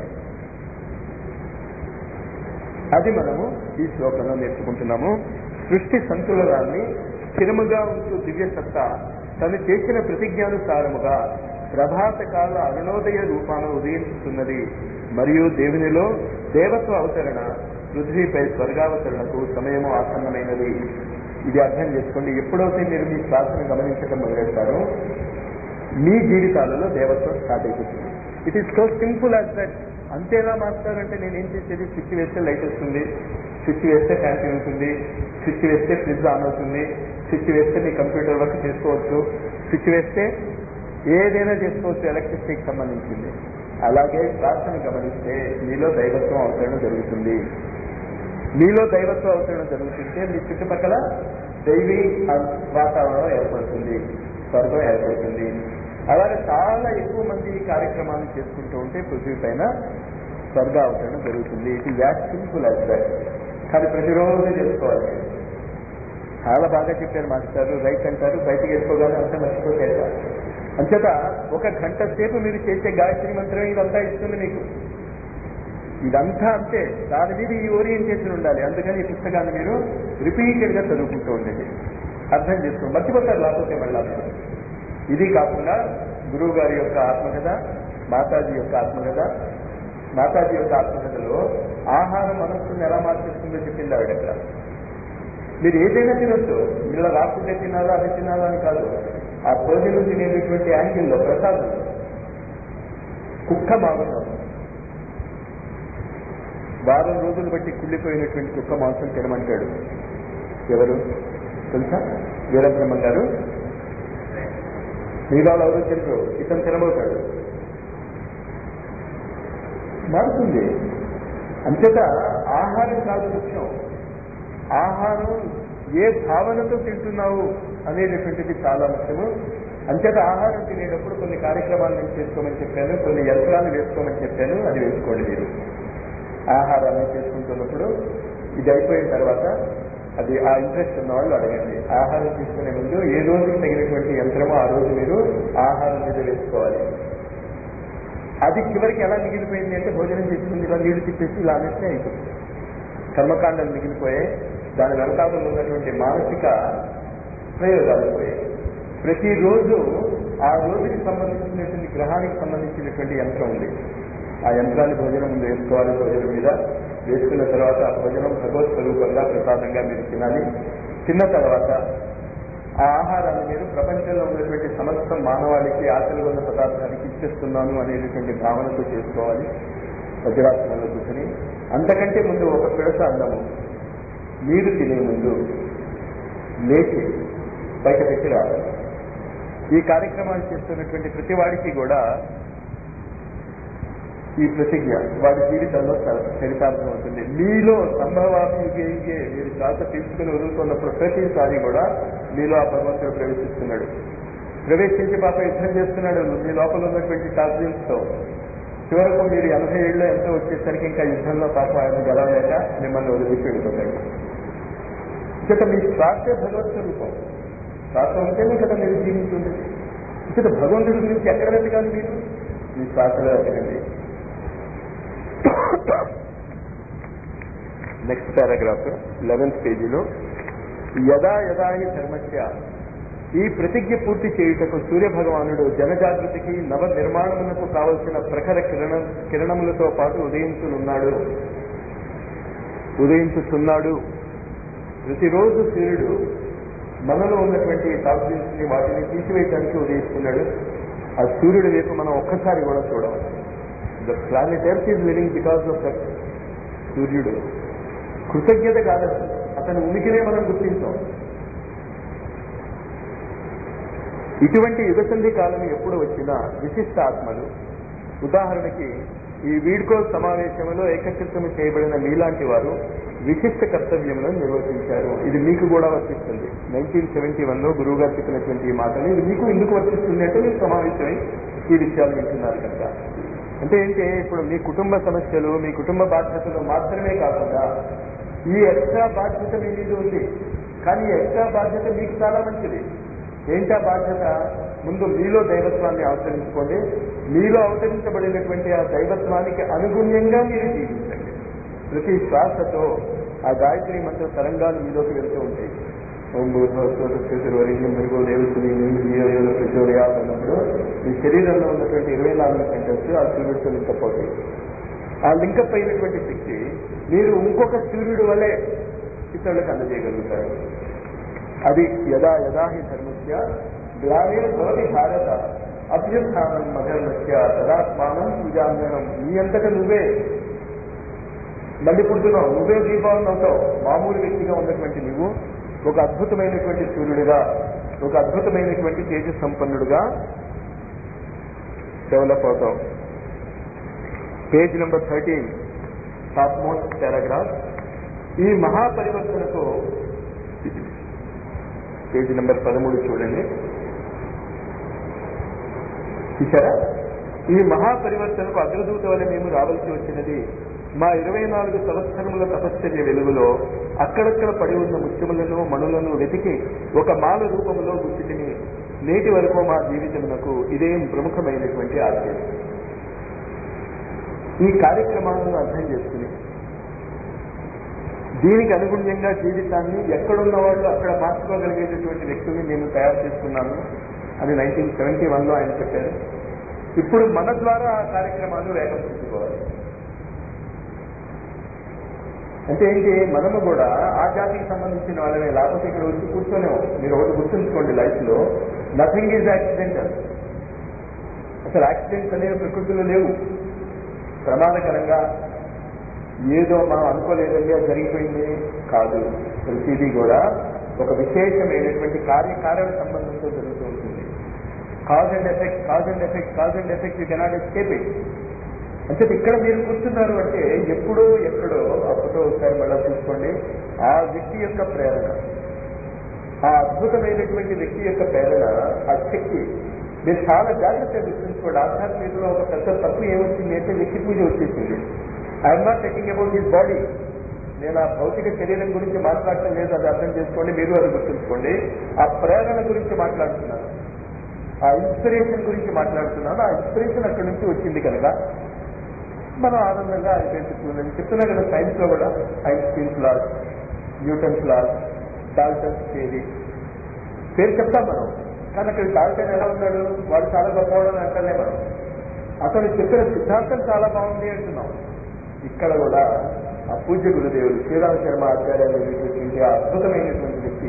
అది మనము ఈ శ్లోకంలో నేర్చుకుంటున్నాము. సృష్టి సంతులనాన్ని స్థిరముగా ఉంటూ దివ్య సత్తా తను చేసిన ప్రతిజ్ఞానుసారముగా ప్రభాతకాల అరుణోదయ రూపాన ఉదయించుతున్నది. మరియు దేవునిలో దేవత్వ అవతరణ, పృథ్వీపై స్వర్గావతరణకు సమయము ఆసన్నమైనది. ఇది అర్థం చేసుకోండి. ఎప్పుడైతే మీరు మీ శ్వాసను గమనించడం మొదలెడతారో మీ జీవితాలలో దేవత్వం స్టార్ట్ అయిపోతుంది. It is so simple as that. అంతే ఎలా మారుస్తారంటే నేనేం చేసేది, స్విచ్ వేస్తే లైట్ వస్తుంది, స్విచ్ వేస్తే ఫ్యాన్ తిరుగుతుంది, స్విచ్ వేస్తే ఫ్రిడ్జ్ ఆన్ అవుతుంది, స్విచ్ వేస్తే మీ కంప్యూటర్ వర్క్ చేసుకోవచ్చు, స్విచ్ వేస్తే ఏదైనా చేసుకోవచ్చు ఎలక్ట్రిసిటీకి సంబంధించింది. అలాగే శ్వాసను గమనిస్తే మీలో దైవత్వం అవతరణ జరుగుతుంది. మీలో దైవత్వం అవతరణ జరుగుతుంటే మీ చుట్టుపక్కల దైవీ వాతావరణం ఏర్పడుతుంది, స్వర్గం ఏర్పడుతుంది. అలాగే చాలా ఎక్కువ మంది ఈ కార్యక్రమాలు చేసుకుంటూ ఉంటే పృథ్వీ పైన స్వర్గ అవతరణ జరుగుతుంది. It is as simple as that. కానీ ప్రతిరోజు చేసుకోవాలి. చాలా బాగా చెప్పారు మాస్టారు, రైట్ అంటారు, బయటకు వేసుకోగానే అంతా మర్చిపోతాయి. అంచేత 1 గంట సేపు మీరు చేసే గాయత్రి మంత్రం ఇదంతా ఇస్తుంది మీకు. ఇదంతా అంతే, దాని మీద ఈ ఓరియంటేషన్ ఉండాలి. అందుకని ఈ పుస్తకాన్ని మీరు రిపీటెడ్గా చదువుకుంటూ ఉండండి, అర్థం చేసుకోండి, మర్చిపోతారు లేకపోతే మళ్ళీ. ఇది కాకుండా గురువు గారి యొక్క ఆత్మకథ, మాతాజీ యొక్క ఆత్మకథ. మాతాజీ యొక్క ఆత్మకథలో ఆహారం మనస్సును ఎలా మార్చేస్తుందో చెప్పింది ఆవిడ. అక్కడ మీరు ఏదైనా తినొచ్చు, ఇలా రాకుంటే తినాలా అది తినాలా అని కాదు. ఆ భోజనం తినేటటువంటి యాంగిల్లో ప్రసాదం కుక్క మాంసం, వారం రోజులు బట్టి కుళ్ళిపోయినటువంటి కుక్క మాంసం తినమంటాడు. ఎవరు తెలుసా? వీరబ్రహ్మం గారు. మీలో ఎవరు తినరు, ఇతను తినబోతాడు, మారుతుంది. అంతేత ఆహారం కాదు ముఖ్యం, ఆహారం ఏ భావనతో తింటున్నావు అనేటటువంటిది చాలా ముఖ్యము. అంతేత ఆహారం తినేటప్పుడు కొన్ని కార్యక్రమాలు నేను చేసుకోమని చెప్పాను, కొన్ని యంత్రాలు వేసుకోమని చెప్పాను, అది వేసుకోండి. మీరు ఆహారాన్ని చేసుకుంటున్నప్పుడు ఇది అయిపోయిన తర్వాత అది ఆ ఇంట్రెస్ట్ ఉన్న వాళ్ళు అడగండి. ఆహారం తీసుకునే ముందు ఏ రోజుకి తగినటువంటి యంత్రమో ఆ రోజు మీరు ఆహారం మీద వేసుకోవాలి. అది చివరికి ఎలా మిగిలిపోయింది అంటే భోజనం చేసుకుంది ఇలా నీళ్లు తిప్పేసి ఇలా అనేస్తే అయిపోతుంది. కర్మకాండాలు మిగిలిపోయాయి, దాని వెనకాలలో ఉన్నటువంటి మానసిక ప్రయోగాలు పోయాయి. ప్రతిరోజు ఆ రోజుకి సంబంధించినటువంటి గ్రహానికి సంబంధించినటువంటి యంత్రం ఉంది. ఆ యంత్రాన్ని భోజనం ముందు వేసుకోవాలి. భోజనం మీద వేసుకున్న తర్వాత ఆ భోజనం భగవత్ స్వరూపంగా ప్రసాదంగా మీరు తినాలి. తిన్న తర్వాత ఆ ఆహారాన్ని మీరు ప్రపంచంలో ఉన్నటువంటి సమస్త మానవాళికి ఆకలి ఉన్న పదార్థానికి ఇచ్చేస్తున్నాను అనేటువంటి భావనతో చేసుకోవాలి. వజ్రాసనంలో కూర్చొని అంతకంటే ముందు ఒక పిడస అన్నము మీరు తినే ముందు లేచి బయట పెట్టి రావాలి. ఈ కార్యక్రమాలు చేస్తున్నటువంటి ప్రతి వాడికి కూడా ఈ ప్రతిజ్ఞ వాడి జీవితంలో చరితార్థం అవుతుంది. మీలో సంభవాభిగే మీరు శ్వాస తీసుకుని వదులుతున్నప్పుడు ప్రతిసారి కూడా మీలో ఆ భగవంతుడు ప్రవేశిస్తున్నాడు. ప్రవేశించి పాప యుద్ధం చేస్తున్నాడు మీ లోపల ఉన్నటువంటి టాక్సిన్స్తో. చివరకు మీరు 80 ఏళ్ళు ఎంతో వచ్చేసరికి ఇంకా యుద్ధంలో పాప ఆయన గెలవలేక మిమ్మల్ని వదిలిపెట్టి వెళ్ళిపోతాడు. ఇక మీ శ్వాసే భగవత్ స్వరూపం. శ్వాస ఉంటేనే కదా మీరు జీవించుంది. ఇక భగవంతుడి గురించి ఎక్కడ వెతకాలి? మీరు మీ శ్వాసలో వెతకండి. నెక్స్ట్ పారాగ్రాఫ్ 11th పేజీలో యదా యదా హి ధర్మస్య, ఈ ప్రతిజ్ఞ పూర్తి చేయుటకు సూర్యభగవానుడు జనజాగృతికి నవ నిర్మాణమునకు కావలసిన ప్రఖర కిరణములతో పాటు ఉదయించుతున్నాడు. ప్రతిరోజు సూర్యుడు మనలో ఉన్నటువంటి టాక్సిన్స్ ని వాటిని తీసివేయడానికి ఉదయిస్తున్నాడు. ఆ సూర్యుడి వైపు మనం ఒక్కసారి కూడా చూడవచ్చు. The planet earth is living because of that సూర్యుడు. కృతజ్ఞత కాదు, అతని ఉనికినే మనం గుర్తించాం. ఇటువంటి యుగసంధి కాలం ఎప్పుడు వచ్చినా విశిష్ట ఆత్మలు, ఉదాహరణకి ఈ వీడ్కో సమావేశంలో ఏకత్రితము చేయబడిన మీలాంటి వారు విశిష్ట కర్తవ్యములను నిర్వర్తించారు. ఇది మీకు కూడా వర్తిస్తుంది. 1971లో గురువు గారు చెప్పినటువంటి ఈ మాటలు ఇది మీకు ఎందుకు వర్తిస్తుంది అంటే మీరు సమావేశమై ఈ విషయాలు వింటున్నారు కనుక. అంటే ఏంటి, ఇప్పుడు మీ కుటుంబ సమస్యలు, మీ కుటుంబ బాధ్యతలు మాత్రమే కాకుండా ఈ ఎక్స్ట్రా బాధ్యత మీ మీద ఉంది. కానీ ఈ ఎక్స్ట్రా బాధ్యత మీకు చాలా మంచిది. ఏంటా బాధ్యత? ముందు మీలో దైవత్వాన్ని అవతరించుకోండి. మీలో అవతరించబడినటువంటి ఆ దైవత్వానికి అనుగుణ్యంగా మీరు జీవించండి. ప్రతి శ్వాసతో ఆ గాయత్రి మంత్ర తరంగాలు మీలోకి వెళ్తూ ఉంటాయి. ఓం భూర్భువస్సువరింగం భర్గో దేవతని ప్రచోదయాత్ అన్నప్పుడు మీ శరీరంలో ఉన్నటువంటి 24 సెంటర్స్ ఆ సూర్యుడితో లింకప్ అవుతాయి. ఆ లింకప్ అయినటువంటి శక్తి మీరు ఇంకొక సూర్యుడు వలె ఇతరులకు అందజేయగలుగుతారు. అది యదా యదా హి ధర్మస్య గ్లానిర్భవతి భారత అభ్యుత్థానం మగర్మత్య తదాత్మానం పూజాంగనం. నీ అంతటా నువ్వే మళ్ళీ పుడుతున్నావు, నువ్వే దీపావళి అవుతావు. మామూలు వ్యక్తిగా ఉన్నటువంటి నువ్వు ఒక అద్భుతమైనటువంటి సూర్యుడిగా, ఒక అద్భుతమైనటువంటి తేజ సంపన్నుడుగా డెవలప్ అవుతావు. Page number 13, top most paragraph. ఈ మహాపరివర్తనకు పేజ్ నెంబర్ 13 చూడండి. చూసారా? ఈ మహాపరివర్తనకు అగ్రదూత వల్ల మేము రావాల్సి వచ్చినది. మా 24 సంవత్సరముల తపశ్చర్య వెలుగులో అక్కడక్కడ పడి ఉన్న ముత్యములను మణులను వెతికి ఒక మాల రూపంలో గుర్తిని నేటి వరకు మా జీవితమునకు ఇదే ప్రముఖమైనటువంటి ఆశయం. ఈ కార్యక్రమాలను అర్థం చేసుకుని దీనికి అనుగుణ్యంగా జీవితాన్ని ఎక్కడున్న వాళ్ళు అక్కడ మార్చుకోగలిగేటటువంటి వ్యక్తుల్ని నేను తయారు చేస్తున్నాను అని 1971లో ఆయన చెప్పారు. ఇప్పుడు మన ద్వారా ఆ కార్యక్రమాలు వేగం పుచ్చుకోవాలి. అంటే ఏంటి, మనము కూడా ఆ జాతికి సంబంధించిన వాళ్ళమే, లేకపోతే ఇక్కడ వచ్చి కూర్చోలేము. మీరు ఒకటి గుర్తుంచుకోండి, లైఫ్ లో నథింగ్ ఈజ్ యాక్సిడెంటల్. అసలు యాక్సిడెంట్స్ అనేవి ప్రకృతిలో లేవు. ప్రమాదకరంగా ఏదో మనం అనుకోలేదండి అది జరిగిపోయింది కాదు. ప్రతిదీ కూడా ఒక విశేషమైనటువంటి కార్యకారణ సంబంధంతో జరుగుతూ ఉంటుంది. Cause and effect, cause and effect, cause and effect, you cannot escape it. అంటే ఇక్కడ మీరు కూర్చున్నారు అంటే ఎప్పుడో ఎక్కడో అప్పుడో ఒకసారి మళ్ళీ చూసుకోండి. ఆ వ్యక్తి యొక్క ప్రేరణ, ఆ అద్భుతమైనటువంటి వ్యక్తి యొక్క ప్రేరణ, ఆ శక్తి మీరు చాలా జాగ్రత్తగా గుర్తుంచుకోండి. ఆధ్యాత్మికలో ఒక పెద్ద తప్పు ఏమొచ్చింది అంటే వ్యక్తి పూజ వచ్చేసింది. I'm not talking about his body. నేను ఆ భౌతిక శరీరం గురించి మాట్లాడటం లేదు, అది అర్థం చేసుకోండి, మీరు అది గుర్తుంచుకోండి. ఆ ప్రేరణ గురించి మాట్లాడుతున్నాను, ఆ ఇన్స్పిరేషన్ గురించి మాట్లాడుతున్నాను. ఆ ఇన్స్పిరేషన్ అక్కడి నుంచి వచ్చింది కనుక మనం ఆనందంగా అనిపించుకుందని చెప్తున్నా కదా. సైన్స్ లో కూడా Einstein's laws, Newton's laws, Dalton's theory పేరు చెప్తాం మనం. కానీ అక్కడ డాల్టన్ ఎలా ఉన్నాడు, వాడు చాలా గొప్పవాడని అంటలే మనం. అతను చెప్పిన సిద్ధాంతం చాలా బాగుంది అంటున్నాం. ఇక్కడ కూడా ఆ పూజ్య గురుదేవులు శ్రీరామ శర్మ ఆచార్యాలు అనేటువంటి ఆ అద్భుతమైనటువంటి వ్యక్తి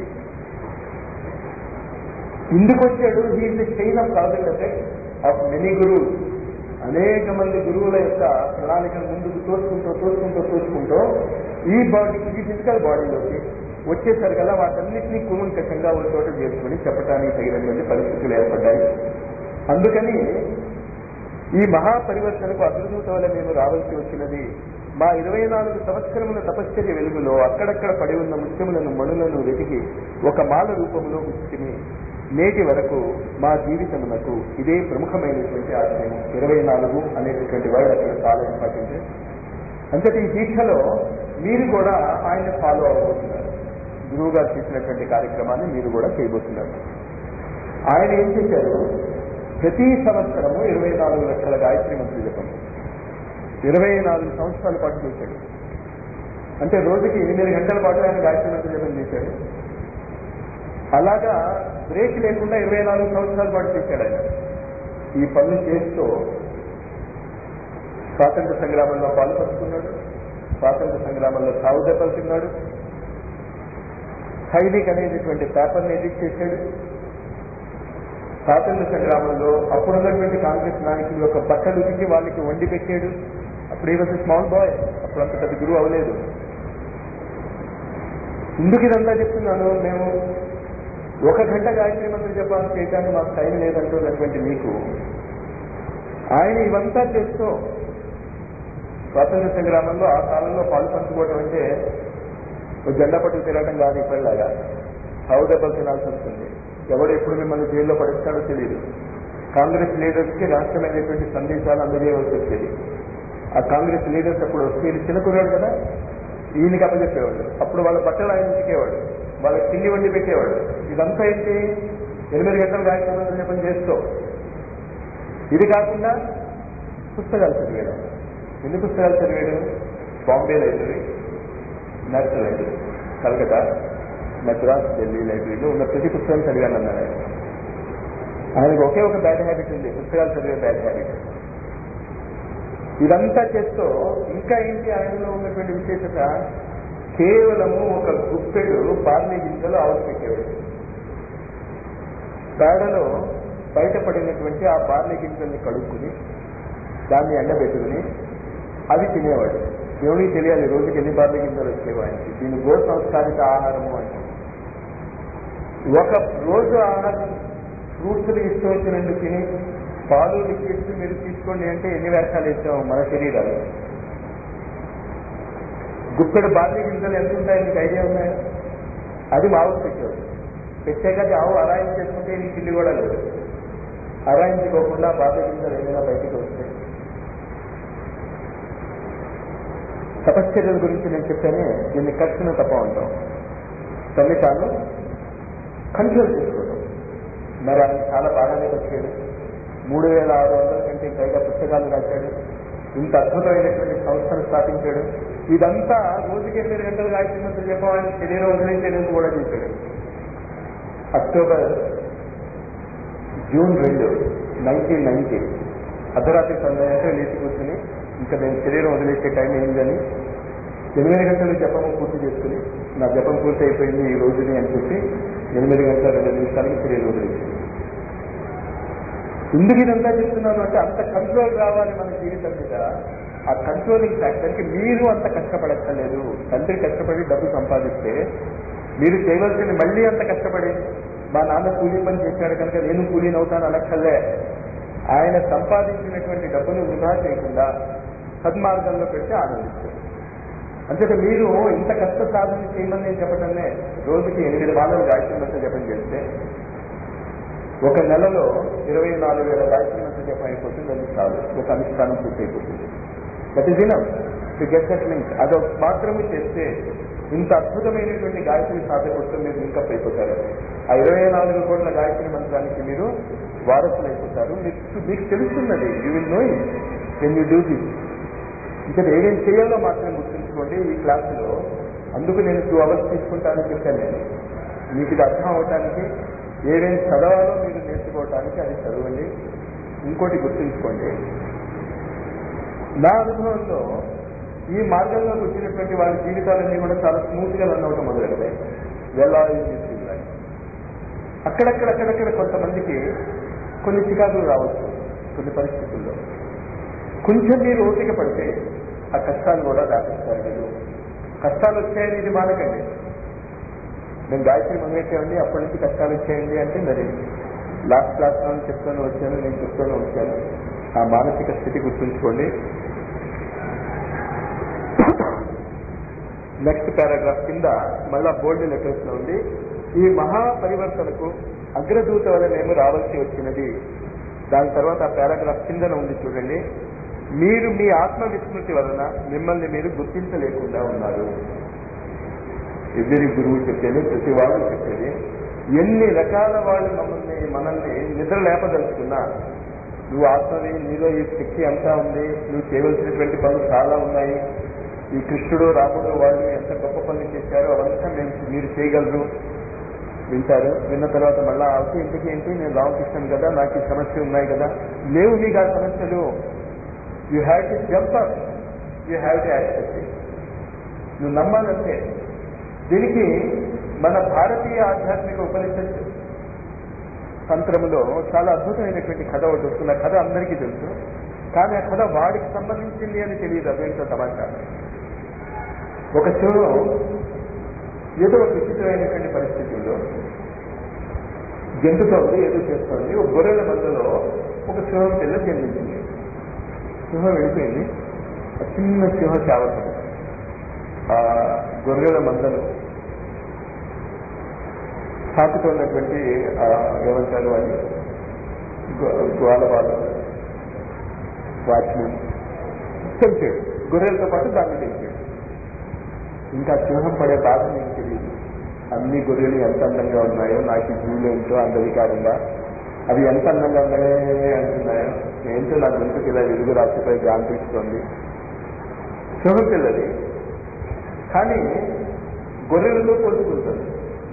ఇందుకు వచ్చాడు. He's the chain of causal effect of many gurus. అనేక మంది గురువుల యొక్క ప్రణాళికను ముందుకు తోసుకుంటూ ఈ బాడీ, ఈ ఫిజికల్ బాడీలోకి వచ్చేసరి కదా వాటన్నిటినీ కూలంకషంగా ఒక చోట చేసుకుని చెప్పడానికి తగినటువంటి పరిస్థితులు ఏర్పడ్డాయి. అందుకని ఈ మహాపరివర్తనకు అగ్రదూత వల్ల మేము రావాల్సి వచ్చినది. మా 24 సంవత్సరముల తపశ్చర్య వెలుగులో అక్కడక్కడ పడి ఉన్న ముత్యములను మణులను వెతికి ఒక మాల రూపంలో గుర్తిని నేటి వరకు మా జీవితమునకు ఇదే ప్రముఖమైనటువంటి ఆశయం. 24 అనేటటువంటి వర్డ్ అక్కడ చాలా ఇంపార్టెంట్. అంతటి ఈ దీక్షలో మీరు కూడా ఆయన ఫాలో అవబోతున్నారు. గురువు గారు చేసినటువంటి కార్యక్రమాన్ని మీరు కూడా చేయబోతున్నారు. ఆయన ఏం చేశారు, ప్రతి సంవత్సరము 24 లక్షల గాయత్రి మంత్రి జపం 24 సంవత్సరాల పాటు చేశాడు. అంటే రోజుకి 8 గంటల పాటు ఆయన గాయత్రి మంత్రి జపం చేశాడు. అలాగా బ్రేక్ లేకుండా 24 సంవత్సరాల పాటు చేశాడు ఆయన. ఈ పనులు చేస్తూ స్వాతంత్ర సంగ్రామంలో పాల్పంచుకున్నాడు, స్వాతంత్ర సంగ్రామంలో సాగు దెబ్బలుతున్నాడు, సైనిక్ అనేటటువంటి పేపర్ని ఎడిట్ చేశాడు. స్వాతంత్ర సంగ్రామంలో అప్పుడున్నటువంటి కాంగ్రెస్ నాయకుల యొక్క బట్టలు ఉతికి వాళ్ళకి వండి పెట్టాడు. అప్పుడు ఈ వాజ్ స్మాల్ బాయ్, అప్పుడు అంత పెద్ద గురువు అవ్వలేదు. ఎందుకు ఇదంతా చెప్తున్నాను, మేము 1 గంట గాయత్రి మంత్రి జపాన్ని చేయడానికి మాకు టైం లేదంటున్నటువంటి మీకు ఆయన ఇవంతా చేస్తూ స్వాతంత్ర సంగ్రామంలో ఆ కాలంలో పాలు పంచుకోవడం అంటే జెండా పట్టుకు తిరగడం కాదు. ఇప్పటిలాగా సాగు దెబ్బలు తినాల్సి వస్తుంది. ఎవడు ఎప్పుడు మిమ్మల్ని జైల్లో పడిస్తాడో తెలియదు. కాంగ్రెస్ లీడర్స్కి రాష్ట్రమైనటువంటి సందేశాలు అందజేయవలసి వచ్చేది. ఆ కాంగ్రెస్ లీడర్స్ అప్పుడు వస్తే చిన్న కుర్రాడు కదా, ఈయనకి అప్పచెప్పేవాడు. అప్పుడు వాళ్ళ బట్టలు ఆయన ఉతికేవాడు, వాళ్ళకి తిండి వండి పెట్టేవాడు. ఇదంతా ఏంటి, 8 గంటల గాయత్రి మంత్రి జపం చేస్తూ. ఇది కాకుండా పుస్తకాలు చదివాడు. ఎన్ని పుస్తకాలు చదివాడు, Bombay library, national library, Calcutta, Madras, Delhi లైబ్రరీలో ఉన్న ప్రతి పుస్తకం చదివాను అన్నాడు ఆయన. ఆయనకు ఒకే ఒక బ్యాడ్ హ్యాబిట్ ఉంది, పుస్తకాలు చదివే బ్యాడ్ హ్యాబిట్. ఇదంతా చేస్తూ ఇంకా ఏంటి ఆయనలో ఉన్నటువంటి విశేషత, కేవలము ఒక గుప్పెడు బార్లీ గింజలు ఆవులు పెట్టేవాడు. పేడలో బయటపడినటువంటి ఆ బార్లీ గింజల్ని కడుక్కుని దాన్ని ఎండబెట్టుకుని అవి తినేవాడు. దేవుడికి తెలియాలి రోజుకి ఎన్ని బార్లీ గింజలు వచ్చేవో ఆయనకి. దీని గో సంస్కారిత ఆహారము అంటే ఒక రోజు ఆహారం ఫ్రూట్స్లు ఇష్టం వచ్చినట్టు తిని పాలు లిక్విడ్స్ మీరు తీసుకోండి అంటే ఎన్ని వేషాలు ఇస్తాము మన శరీరాలు. గుప్పెడు బార్లీ గింజలు ఎంత ఉంటాయి మీకు ఐడియా ఉన్నాయా? అది మావుకు పెట్టారు. పెట్టాక ఆవు అరాయించి చేసుకుంటే నీ తిండి కూడా లేదు. అరాయించుకోకుండా బార్లీ గింజలు ఏమైనా బయటికి వస్తాయి. తపశ్చర్యల గురించి నేను చెప్పానే, దీన్ని ఖర్చును తప్ప ఉంటాం. తల్లితాను కంట్రోల్ చేసుకోవడం. మరి ఆయన చాలా బాగానే వచ్చాడు. 3600 కంటే పైగా పుస్తకాలు రాశాడు. ఇంత అద్భుతమైనటువంటి సంస్థను స్థాపించాడు. ఇదంతా రోజుకి 8 గంటలు గాయత్రి చెప్పాలని శరీరం వదిలించేందుకు కూడా చేశాడు. జూన్ 2, 1990 అర్ధరాత్రి 9 గంటలు లేచి కూర్చుని ఇంకా నేను శరీరం వదిలేసే టైం ఏందని 8 గంటలు జపం పూర్తి చేసుకుని నా జపం పూర్తి అయిపోయింది ఈ రోజుని అని చెప్పి 8 గంటల 2 నిమిషాలకి శరీరం వదిలేసింది. ఎందుకు ఇదంతా చెప్తున్నాను అంటే అంత కంట్రోల్ రావాలి మన జీవితం మీద. ఆ కంట్రోలింగ్ ఫ్యాక్టర్కి మీరు అంత కష్టపడక్కర్లేదు. తండ్రి కష్టపడి డబ్బు సంపాదిస్తే మీరు చేయవలసింది మళ్ళీ అంత కష్టపడి మా నాన్న కూలీ పని చేశాడు కనుక నేను కూలీని అవుతాను అనక్కర్లే. ఆయన సంపాదించినటువంటి డబ్బును వృధా చేయకుండా సన్మార్గంలో పెడితే ఆనందిస్తారు. అంతేత మీరు ఇంత కష్ట సాధన చేయమని నేను చెప్పటంనే. రోజుకి 8 మాలలు గాయత్రి మంత్ర జపం చేస్తే ఒక నెలలో 24,000 గాయత్రి మంత్ర జపం అయిపోతుంది. అది చాలు, ఒక అనుష్ఠానం పూర్తి అయిపోతుంది. That is enough to get that link. అది మాత్రమే చేస్తే ఇంత అద్భుతమైనటువంటి గాయత్రి సాధకుడితో మీరు లింకప్ అయిపోతారు. ఆ 24 కోట్ల గాయత్రి మంత్రానికి మీరు వారసులు అయిపోతారు. మీకు తెలుస్తున్నది. You will know it when you do this. ఇంకా ఏమేం చేయాలో మాత్రం గుర్తుంచుకోండి ఈ క్లాసులో. అందుకు నేను 2 hours తీసుకుంటానని చెప్పాను నేను. మీకు ఇది అర్థం అవటానికి ఏమేం చదవాలో మీరు నేర్చుకోవటానికి అది చదవండి. ఇంకోటి గుర్తుంచుకోండి, నా అనుభవంలో ఈ మార్గంలో వచ్చినటువంటి వాళ్ళ జీవితాలన్నీ కూడా చాలా స్మూత్గా రన్ అవటం మొదలెడతాయి. వెళ్ళాలి అక్కడక్కడ కొంతమందికి కొన్ని చికాకులు రావచ్చు కొన్ని పరిస్థితుల్లో. కొంచెం మీరు ఓపిక పడితే ఆ కష్టాలు కూడా దాటిస్తారు. మీరు కష్టాలు వచ్చాయని ఇది మానకండి. నేను గాయత్రి మొదలెట్టామండి అప్పటి నుంచి కష్టాలు వచ్చాయండి అంటే మరి లాస్ట్ క్లాస్లో చెప్తూనే వచ్చాను, నేను చెప్తూనే వచ్చాను. ఆ మానసిక స్థితి గుర్తుంచుకోండి. నెక్స్ట్ పారాగ్రాఫ్ కింద మళ్ళా బోల్డ్ లెటర్స్ లో ఉంది, ఈ మహాపరివర్తనకు అగ్రదూత వల్ల మేము రావాల్సి వచ్చినది. దాని తర్వాత ఆ పారాగ్రాఫ్ కిందన ఉంది చూడండి, మీరు మీ ఆత్మ విస్మృతి వలన మిమ్మల్ని మీరు గుర్తించలేకుండా ఉన్నారు. ఎవ్వరి గురువు చెప్పేది, ప్రతి వాళ్ళు చెప్పేది. ఎన్ని రకాల వాళ్ళు మనల్ని నిద్ర లేపదలుచుకున్నా నువ్వు ఆత్మవి, నీలో ఈ శక్తి అంతా ఉంది, నువ్వు చేయవలసినటువంటి పనులు చాలా ఉన్నాయి, ఈ కృష్ణుడు రాముడు వాళ్ళు ఎంత గొప్ప పనులు చేశారో అవంతా మీరు చేయగలరు వింటారు. విన్న తర్వాత మళ్ళా అవుతే ఇంటికి ఏంటి, నేను రామకృష్ణన్ కదా, నాకు ఈ సమస్యలు ఉన్నాయి కదా. లేవు మీకు ఆ సమస్యలు. You have to jump up, you have to accept it. నువ్వు నమ్మాలంటే. దీనికి మన భారతీయ ఆధ్యాత్మిక ఉపనిషత్తు తంత్రములో చాలా అద్భుతమైనటువంటి కథ ఒకటి వస్తుంది. ఆ కథ అందరికీ తెలుసు, కానీ ఆ కథ వాడికి సంబంధించింది అని తెలియదు. అదేంటో తమాషా. ఒక సింహం ఏదో ఒక విచిత్రమైనటువంటి పరిస్థితుల్లో జంతుతోంది, ఏదో చేస్తోంది. ఒక గొర్రెల మందలో ఒక సింహం పిల్ల జన్మించింది. సింహం వెళ్ళిపోయింది. ఆ చిన్న సింహ చావతం ఆ గొర్రెల మందలు సాకుతున్నటువంటి ఏమంటారు అని గోలబాలు వాచ్మెన్ తెలిపాడు. గొర్రెలతో పాటు దాన్ని తెలిపాడు. ఇంకా సింహం పడే బాధ మీకు తెలియదు. అన్ని గొర్రెలు ఎంత అందంగా ఉన్నాయో, నాకు ఈ జీవులు ఏంటో అందరికారంగా అవి ఎంత అందంగా ఉన్నాయో అంటున్నాయో, ఏంటో నా గొంతుకి ఇలా వెలుగు రాత్రిపై గాంపిస్తోంది. సింహం పిల్లది, కానీ గొర్రెలతో పోల్చుకుంటుంది,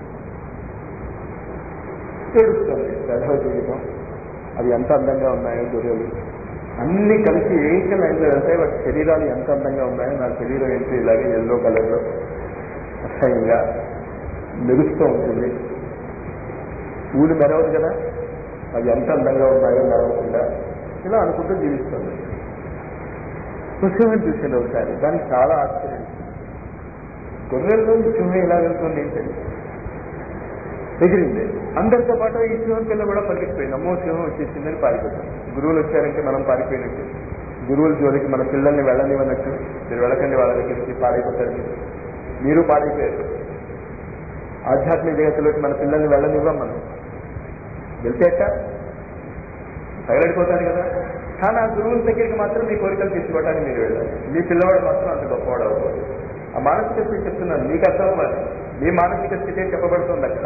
ఏడుస్తుంది. పెద్దవ జీవితం అవి ఎంత అందంగా ఉన్నాయో గొర్రెలు అన్ని కలిసి ఏకలైన్లో వెళ్తాయి. వాటి శరీరాలు ఎంత అందంగా ఉన్నాయో, నా శరీరం ఏంటో ఇలాగే ఎల్లో కలర్లో అసహ్యంగా మెరుస్తూ ఉంటుంది. ఊళ్ళు మెరవదు కదా, అది ఎంత అందంగా ఉన్నాయో నడవకుండా ఇలా అనుకుంటూ జీవిస్తుంది. సింహం చూసింది ఒకసారి, దానికి చాలా ఆశ్చర్యం. గొర్రెల్లో ఈ సింహం ఇలా వెళ్తుంది ఏంటండి, ఎగిరింది. అందరితో పాటు ఈ సింహం పిల్ల కూడా పరిగెత్తిపోయింది. అమ్మో సింహం వచ్చేసిందని పారిపోతాం. గురువులు వచ్చారంటే మనం పారిపోయినట్టు, గురువుల జోలికి మన పిల్లల్ని వెళ్ళనివ్వనట్టు. మీరు వెళ్ళకండి వాళ్ళ దగ్గరికి, పాడైపోతారు. మీరు పాడైపోయారు. ఆధ్యాత్మిక జగత్తులోకి మన పిల్లల్ని వెళ్ళనివ్వం. మనం వెళ్తేట తగలడిపోతారు కదా. కానీ ఆ గురువుల దగ్గరికి మాత్రం మీ కోరికలు తీసుకోవడానికి మీరు వెళ్ళాలి. మీ పిల్లవాడు మాత్రం అంత గొప్పవాడు అవ్వకూడదు. ఆ మానసిక స్థితి చెప్తున్నాను, మీకు అర్థం అవ్వాలి. మీ మానసిక స్థితి చెప్పబడుతుంది అక్కడ.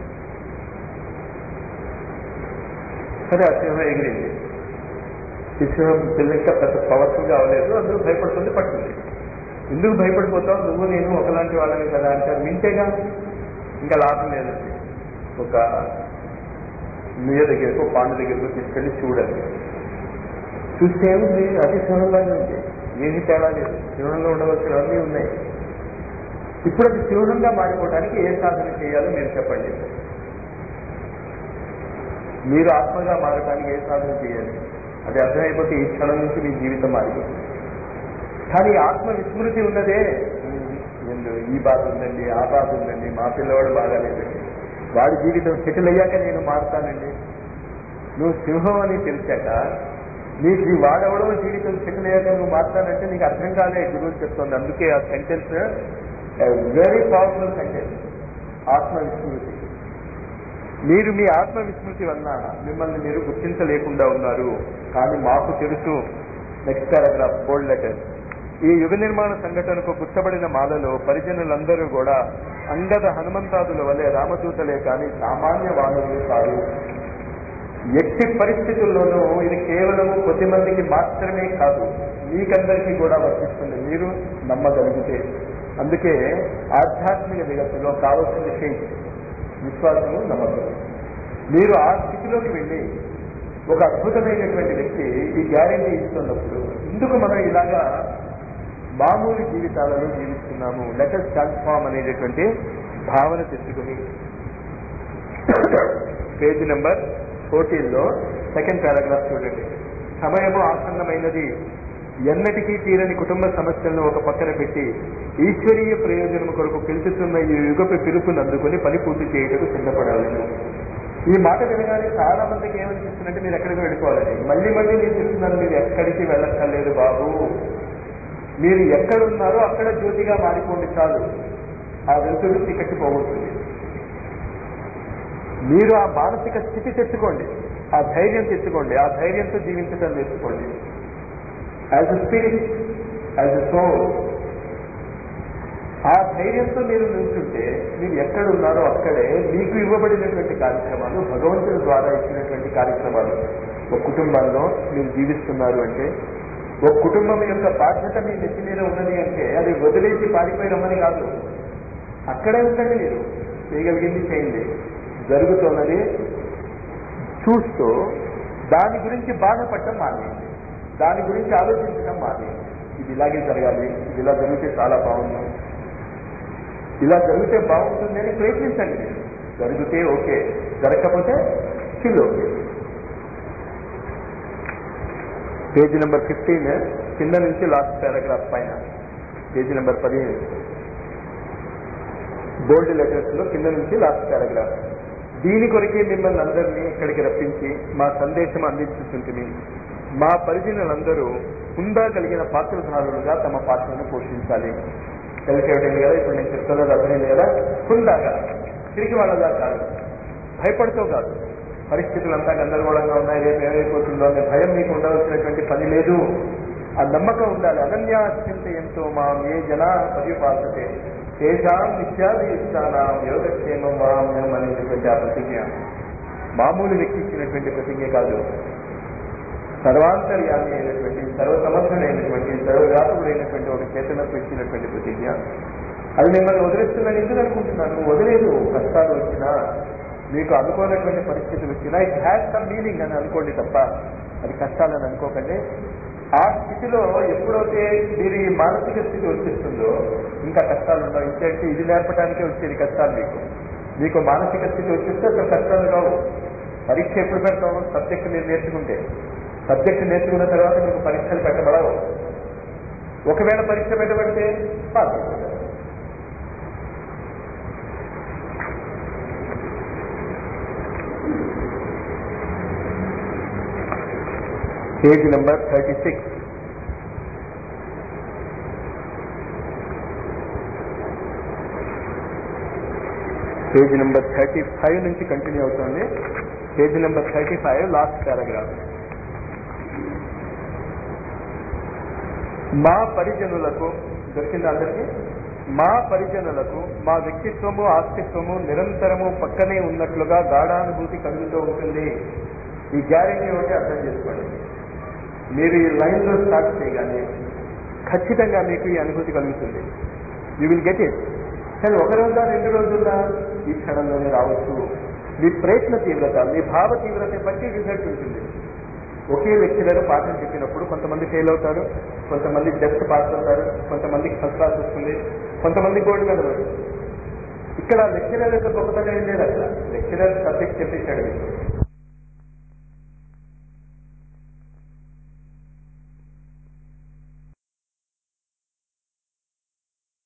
సరే, ఆ సింహం ఎగిరింది. ఈ సింహం పిల్ల ఇంకా పెద్ద పవర్ఫుల్గా అవ్వలేదు, అందరూ భయపడుతుంది, పట్టింది. ఎందుకు భయపడిపోతావు, నువ్వు నేను ఒకలాంటి వాళ్ళని కదా అంటారు. వింటేగా ఇంకా లాభం లేదు. ఒక నీయ దగ్గరకు, పాండు దగ్గరకు తీసుకెళ్ళి చూడండి. చూస్తే ఏముంది, అది సింహంలాగే ఉంది, ఏమీ తేడా లేదు. సింహంలో ఉండవలసినవన్నీ ఉన్నాయి. ఇప్పుడు అది సింహంగా మారిపోవడానికి ఏ సాధన చేయాలో మీరు చెప్పండి. మీరు ఆత్మగా మారడానికి ఏ సాధన చేయాలి? అది అర్థమైపోతే ఈ క్షణం నుంచి మీ జీవితం మారిపోతుంది. కానీ ఆత్మ విస్మృతి ఉన్నదే, ఈ బాధ ఉందండి, ఆ బాధ ఉందండి, మా పిల్లవాడు బాగాలేదండి, వాడి జీవితం సెటిల్ అయ్యాక నేను మారుతానండి. నువ్వు సింహం అని తెలిసాక నీకు ఈ వాడెవడో జీవితం సెటిల్ అయ్యాక నువ్వు మారుతానంటే నీకు అర్థం కాలే. గురువు చెప్తుంది. అందుకే ఆ సెంటెన్స్ వెరీ పవర్ఫుల్ సెంటెన్స్, ఆత్మ విస్మృతి. మీరు మీ ఆత్మ విస్మృతి వలన మిమ్మల్ని మీరు గుర్తించలేకుండా ఉన్నారు. కానీ మాకు తెలుసు. Next paragraph, bold letter. ఈ యుగ నిర్మాణ సంఘటనకు గుర్తబడిన మాలలో పరిజనులందరూ కూడా అంగద హనుమంతాదుల వలె రామదూతలే కానీ సామాన్య వానరులు కాదు. ఎట్టి పరిస్థితుల్లోనూ ఇది కేవలము కొద్ది మందికి మాత్రమే కాదు, మీకందరికీ కూడా వర్తిస్తుంది, మీరు నమ్మగలిగితే. అందుకే ఆధ్యాత్మిక జగత్తులో కావలసిన ఫెయిత్, విశ్వాసము, నమ్మకం. మీరు ఆ స్థితిలోకి వెళ్ళి ఒక అద్భుతమైనటువంటి వ్యక్తి ఈ గ్యారెంటీ ఇస్తున్నప్పుడు ఎందుకు మనం ఇలాగా మామూలు జీవితాలలో జీవిస్తున్నాము? లెట్ us ట్రాన్స్ఫార్మ్ అనేటటువంటి భావన తెచ్చుకుని పేజీ నెంబర్ 14లో సెకండ్ పారాగ్రాఫ్ చూడండి. సమయము ఆసన్నమైనది. ఎన్నటికీ తీరని కుటుంబ సమస్యలను ఒక పక్కన పెట్టి ఈశ్వరీయ ప్రయోజనం కొరకు పిలుచుతున్న ఈ యుగపు పిలుపుని అందుకుని పని పూర్తి చేయటకు సిద్ధపడాలను. ఈ మాట వినగానే చాలా మందికి ఏమనిపిస్తుందంటే మీరు ఎక్కడికి వెళ్ళిపోవాలని. మళ్ళీ మళ్ళీ నేను చెప్తున్నాను, మీరు ఎక్కడికి వెళ్ళక్కర్లేదు బాబు. మీరు ఎక్కడున్నారో అక్కడ జ్యోతిగా మారిపోండి చాలు. ఆ వెలుతురు చీకటి పోగొట్టుంది. మీరు ఆ మానసిక స్థితి తెచ్చుకోండి, ఆ ధైర్యం తెచ్చుకోండి, ఆ ధైర్యంతో జీవించడం నేర్చుకోండి. As a spirit, as a soul, ఆ ధైర్యంతో మీరు నిల్చుంటే మీరు ఎక్కడున్నారో అక్కడే మీకు ఇవ్వబడినటువంటి కార్యక్రమాలు, భగవంతుని ద్వారా ఇచ్చినటువంటి కార్యక్రమాలు. ఒక కుటుంబంలో మీరు జీవిస్తున్నారు అంటే, ఒక కుటుంబం యొక్క బాధ్యత మీ నెత్తి మీద ఉన్నది అంటే అది వదిలేసి పారిపోయి రమ్మని కాదు. అక్కడే ఉండండి. మీరు చేయగలిగింది చేయండి. జరుగుతున్నది చూస్తూ దాని గురించి బాధపడటం మానేయండి, దాని గురించి ఆలోచించడం మానేయండి. ఇది ఇలాగే జరగాలి, ఇది ఇలా జరిగితే చాలా బాగుంది, ఇలా జరిగితే బాగుంటుంది అని ప్రయత్నించండి. మీరు జరిగితే ఓకే, జరగకపోతే స్టిల్ ఓకే. పేజీ నెంబర్ 15 కింద నుంచి లాస్ట్ పారాగ్రాఫ్ పైన, పేజీ నెంబర్ 15 బోల్డ్ లెటర్స్ లో కింద నుంచి లాస్ట్ పారాగ్రాఫ్. దీని కొరకే మిమ్మల్ని అందరినీ ఇక్కడికి రప్పించి మా సందేశం అందించుతుంటుంది. మా పరిజనులందరూ హుందా కలిగిన పాత్రధారులుగా తమ పాత్రను పోషించాలి. తెలిసేటండి కదా, ఇప్పుడు నేను చెప్తున్నది అర్థమైంది కదా. హుందాగా, తిరిగి వాళ్ళగా కాదు, భయపడుతూ కాదు. పరిస్థితులంతా గందరగోళంగా ఉన్నాయి, రేపు ఏమైపోతుందో అనే భయం మీకు ఉండవలసినటువంటి పని లేదు. ఆ నమ్మకం ఉండాలి. అనన్యాచింతయంతో మాం ఏ జనా పరిపాసతే తేషాం నిత్యాది ఇష్టానాం యోగక్షేమం వామ్యం అనేటువంటి ఆ ప్రతిజ్ఞ మామూలు వ్యక్తి ఇచ్చినటువంటి ప్రతిజ్ఞ కాదు. సర్వాంతర్యామి అయినటువంటి, సర్వసమర్థుడైనటువంటి, సర్వవ్యాపకుడైనటువంటి ఒక చేతనకు ఇచ్చినటువంటి ప్రతిజ్ఞ. అది మిమ్మల్ని వదిలేస్తుందని ఎందుకు అనుకుంటున్నాను? వదిలేదు. కష్టాలు వచ్చినా, మీకు అనుకోనటువంటి పరిస్థితులు వచ్చినా ఇట్ హ్యాస్ సమ్ మీనింగ్ అని అనుకోండి తప్ప అది కష్టాలని అనుకోకండి. ఆ స్థితిలో ఎప్పుడైతే మీరు ఈ మానసిక స్థితి వచ్చేస్తుందో ఇంకా కష్టాలు ఉండవు. ఇంకేంటి, ఇది నేర్పడానికే వచ్చేది కష్టాలు. మీకు మానసిక స్థితి వచ్చేస్తే అసలు కష్టాలు కావు. పరీక్ష ఎప్పుడు పెడతాం? సబ్జెక్ట్ మీరు నేర్చుకుంటే. సబ్జెక్ట్ నేర్చుకున్న తర్వాత మీకు పరీక్షలు పెట్టబడవు. ఒకవేళ పరీక్ష పెట్టబడితే పాస్ అయిపోతారు. Page number 36. పేజ్ నెంబర్ 35 నుంచి కంటిన్యూ అవుతుంది. Page number 35 last paragraph. మా పరిజనులకు, దొరికింది అందరికీ? మా పరిజనులకు మా వ్యక్తిత్వము ఆస్తిత్వము నిరంతరము పక్కనే ఉన్నట్లుగా గాఢానుభూతి కలుగుతూ ఉంటుంది. ఈ గ్యారెంటీ ఒకటి అర్థం చేసుకోండి. మీరు ఈ లైన్లో స్టార్ట్ చేయగానే ఖచ్చితంగా మీకు ఈ అనుభూతి కలుగుతుంది. You will get it. కానీ ఒక రోజా 2 రోజుల్లో ఈ క్షణంలోనే రావచ్చు. మీ ప్రయత్న తీవ్రత, మీ భావ తీవ్రత బట్టి రిజల్ట్ ఉంటుంది. ఒకే లెక్చరర్ పాఠం చెప్పినప్పుడు కొంతమంది ఫెయిల్ అవుతారు, కొంతమంది జస్ట్ పాస్ అవుతారు, కొంతమందికి ఫస్ట్ క్లాస్ వస్తుంది, కొంతమంది గోల్డ్ మెడల్ వస్తుంది. ఇక్కడ లెక్చరర్ యొక్క గొప్పతనం ఏం లేదు. అక్కడ లెక్చరర్ సబ్జెక్ట్ చెప్పేశాడు మీకు,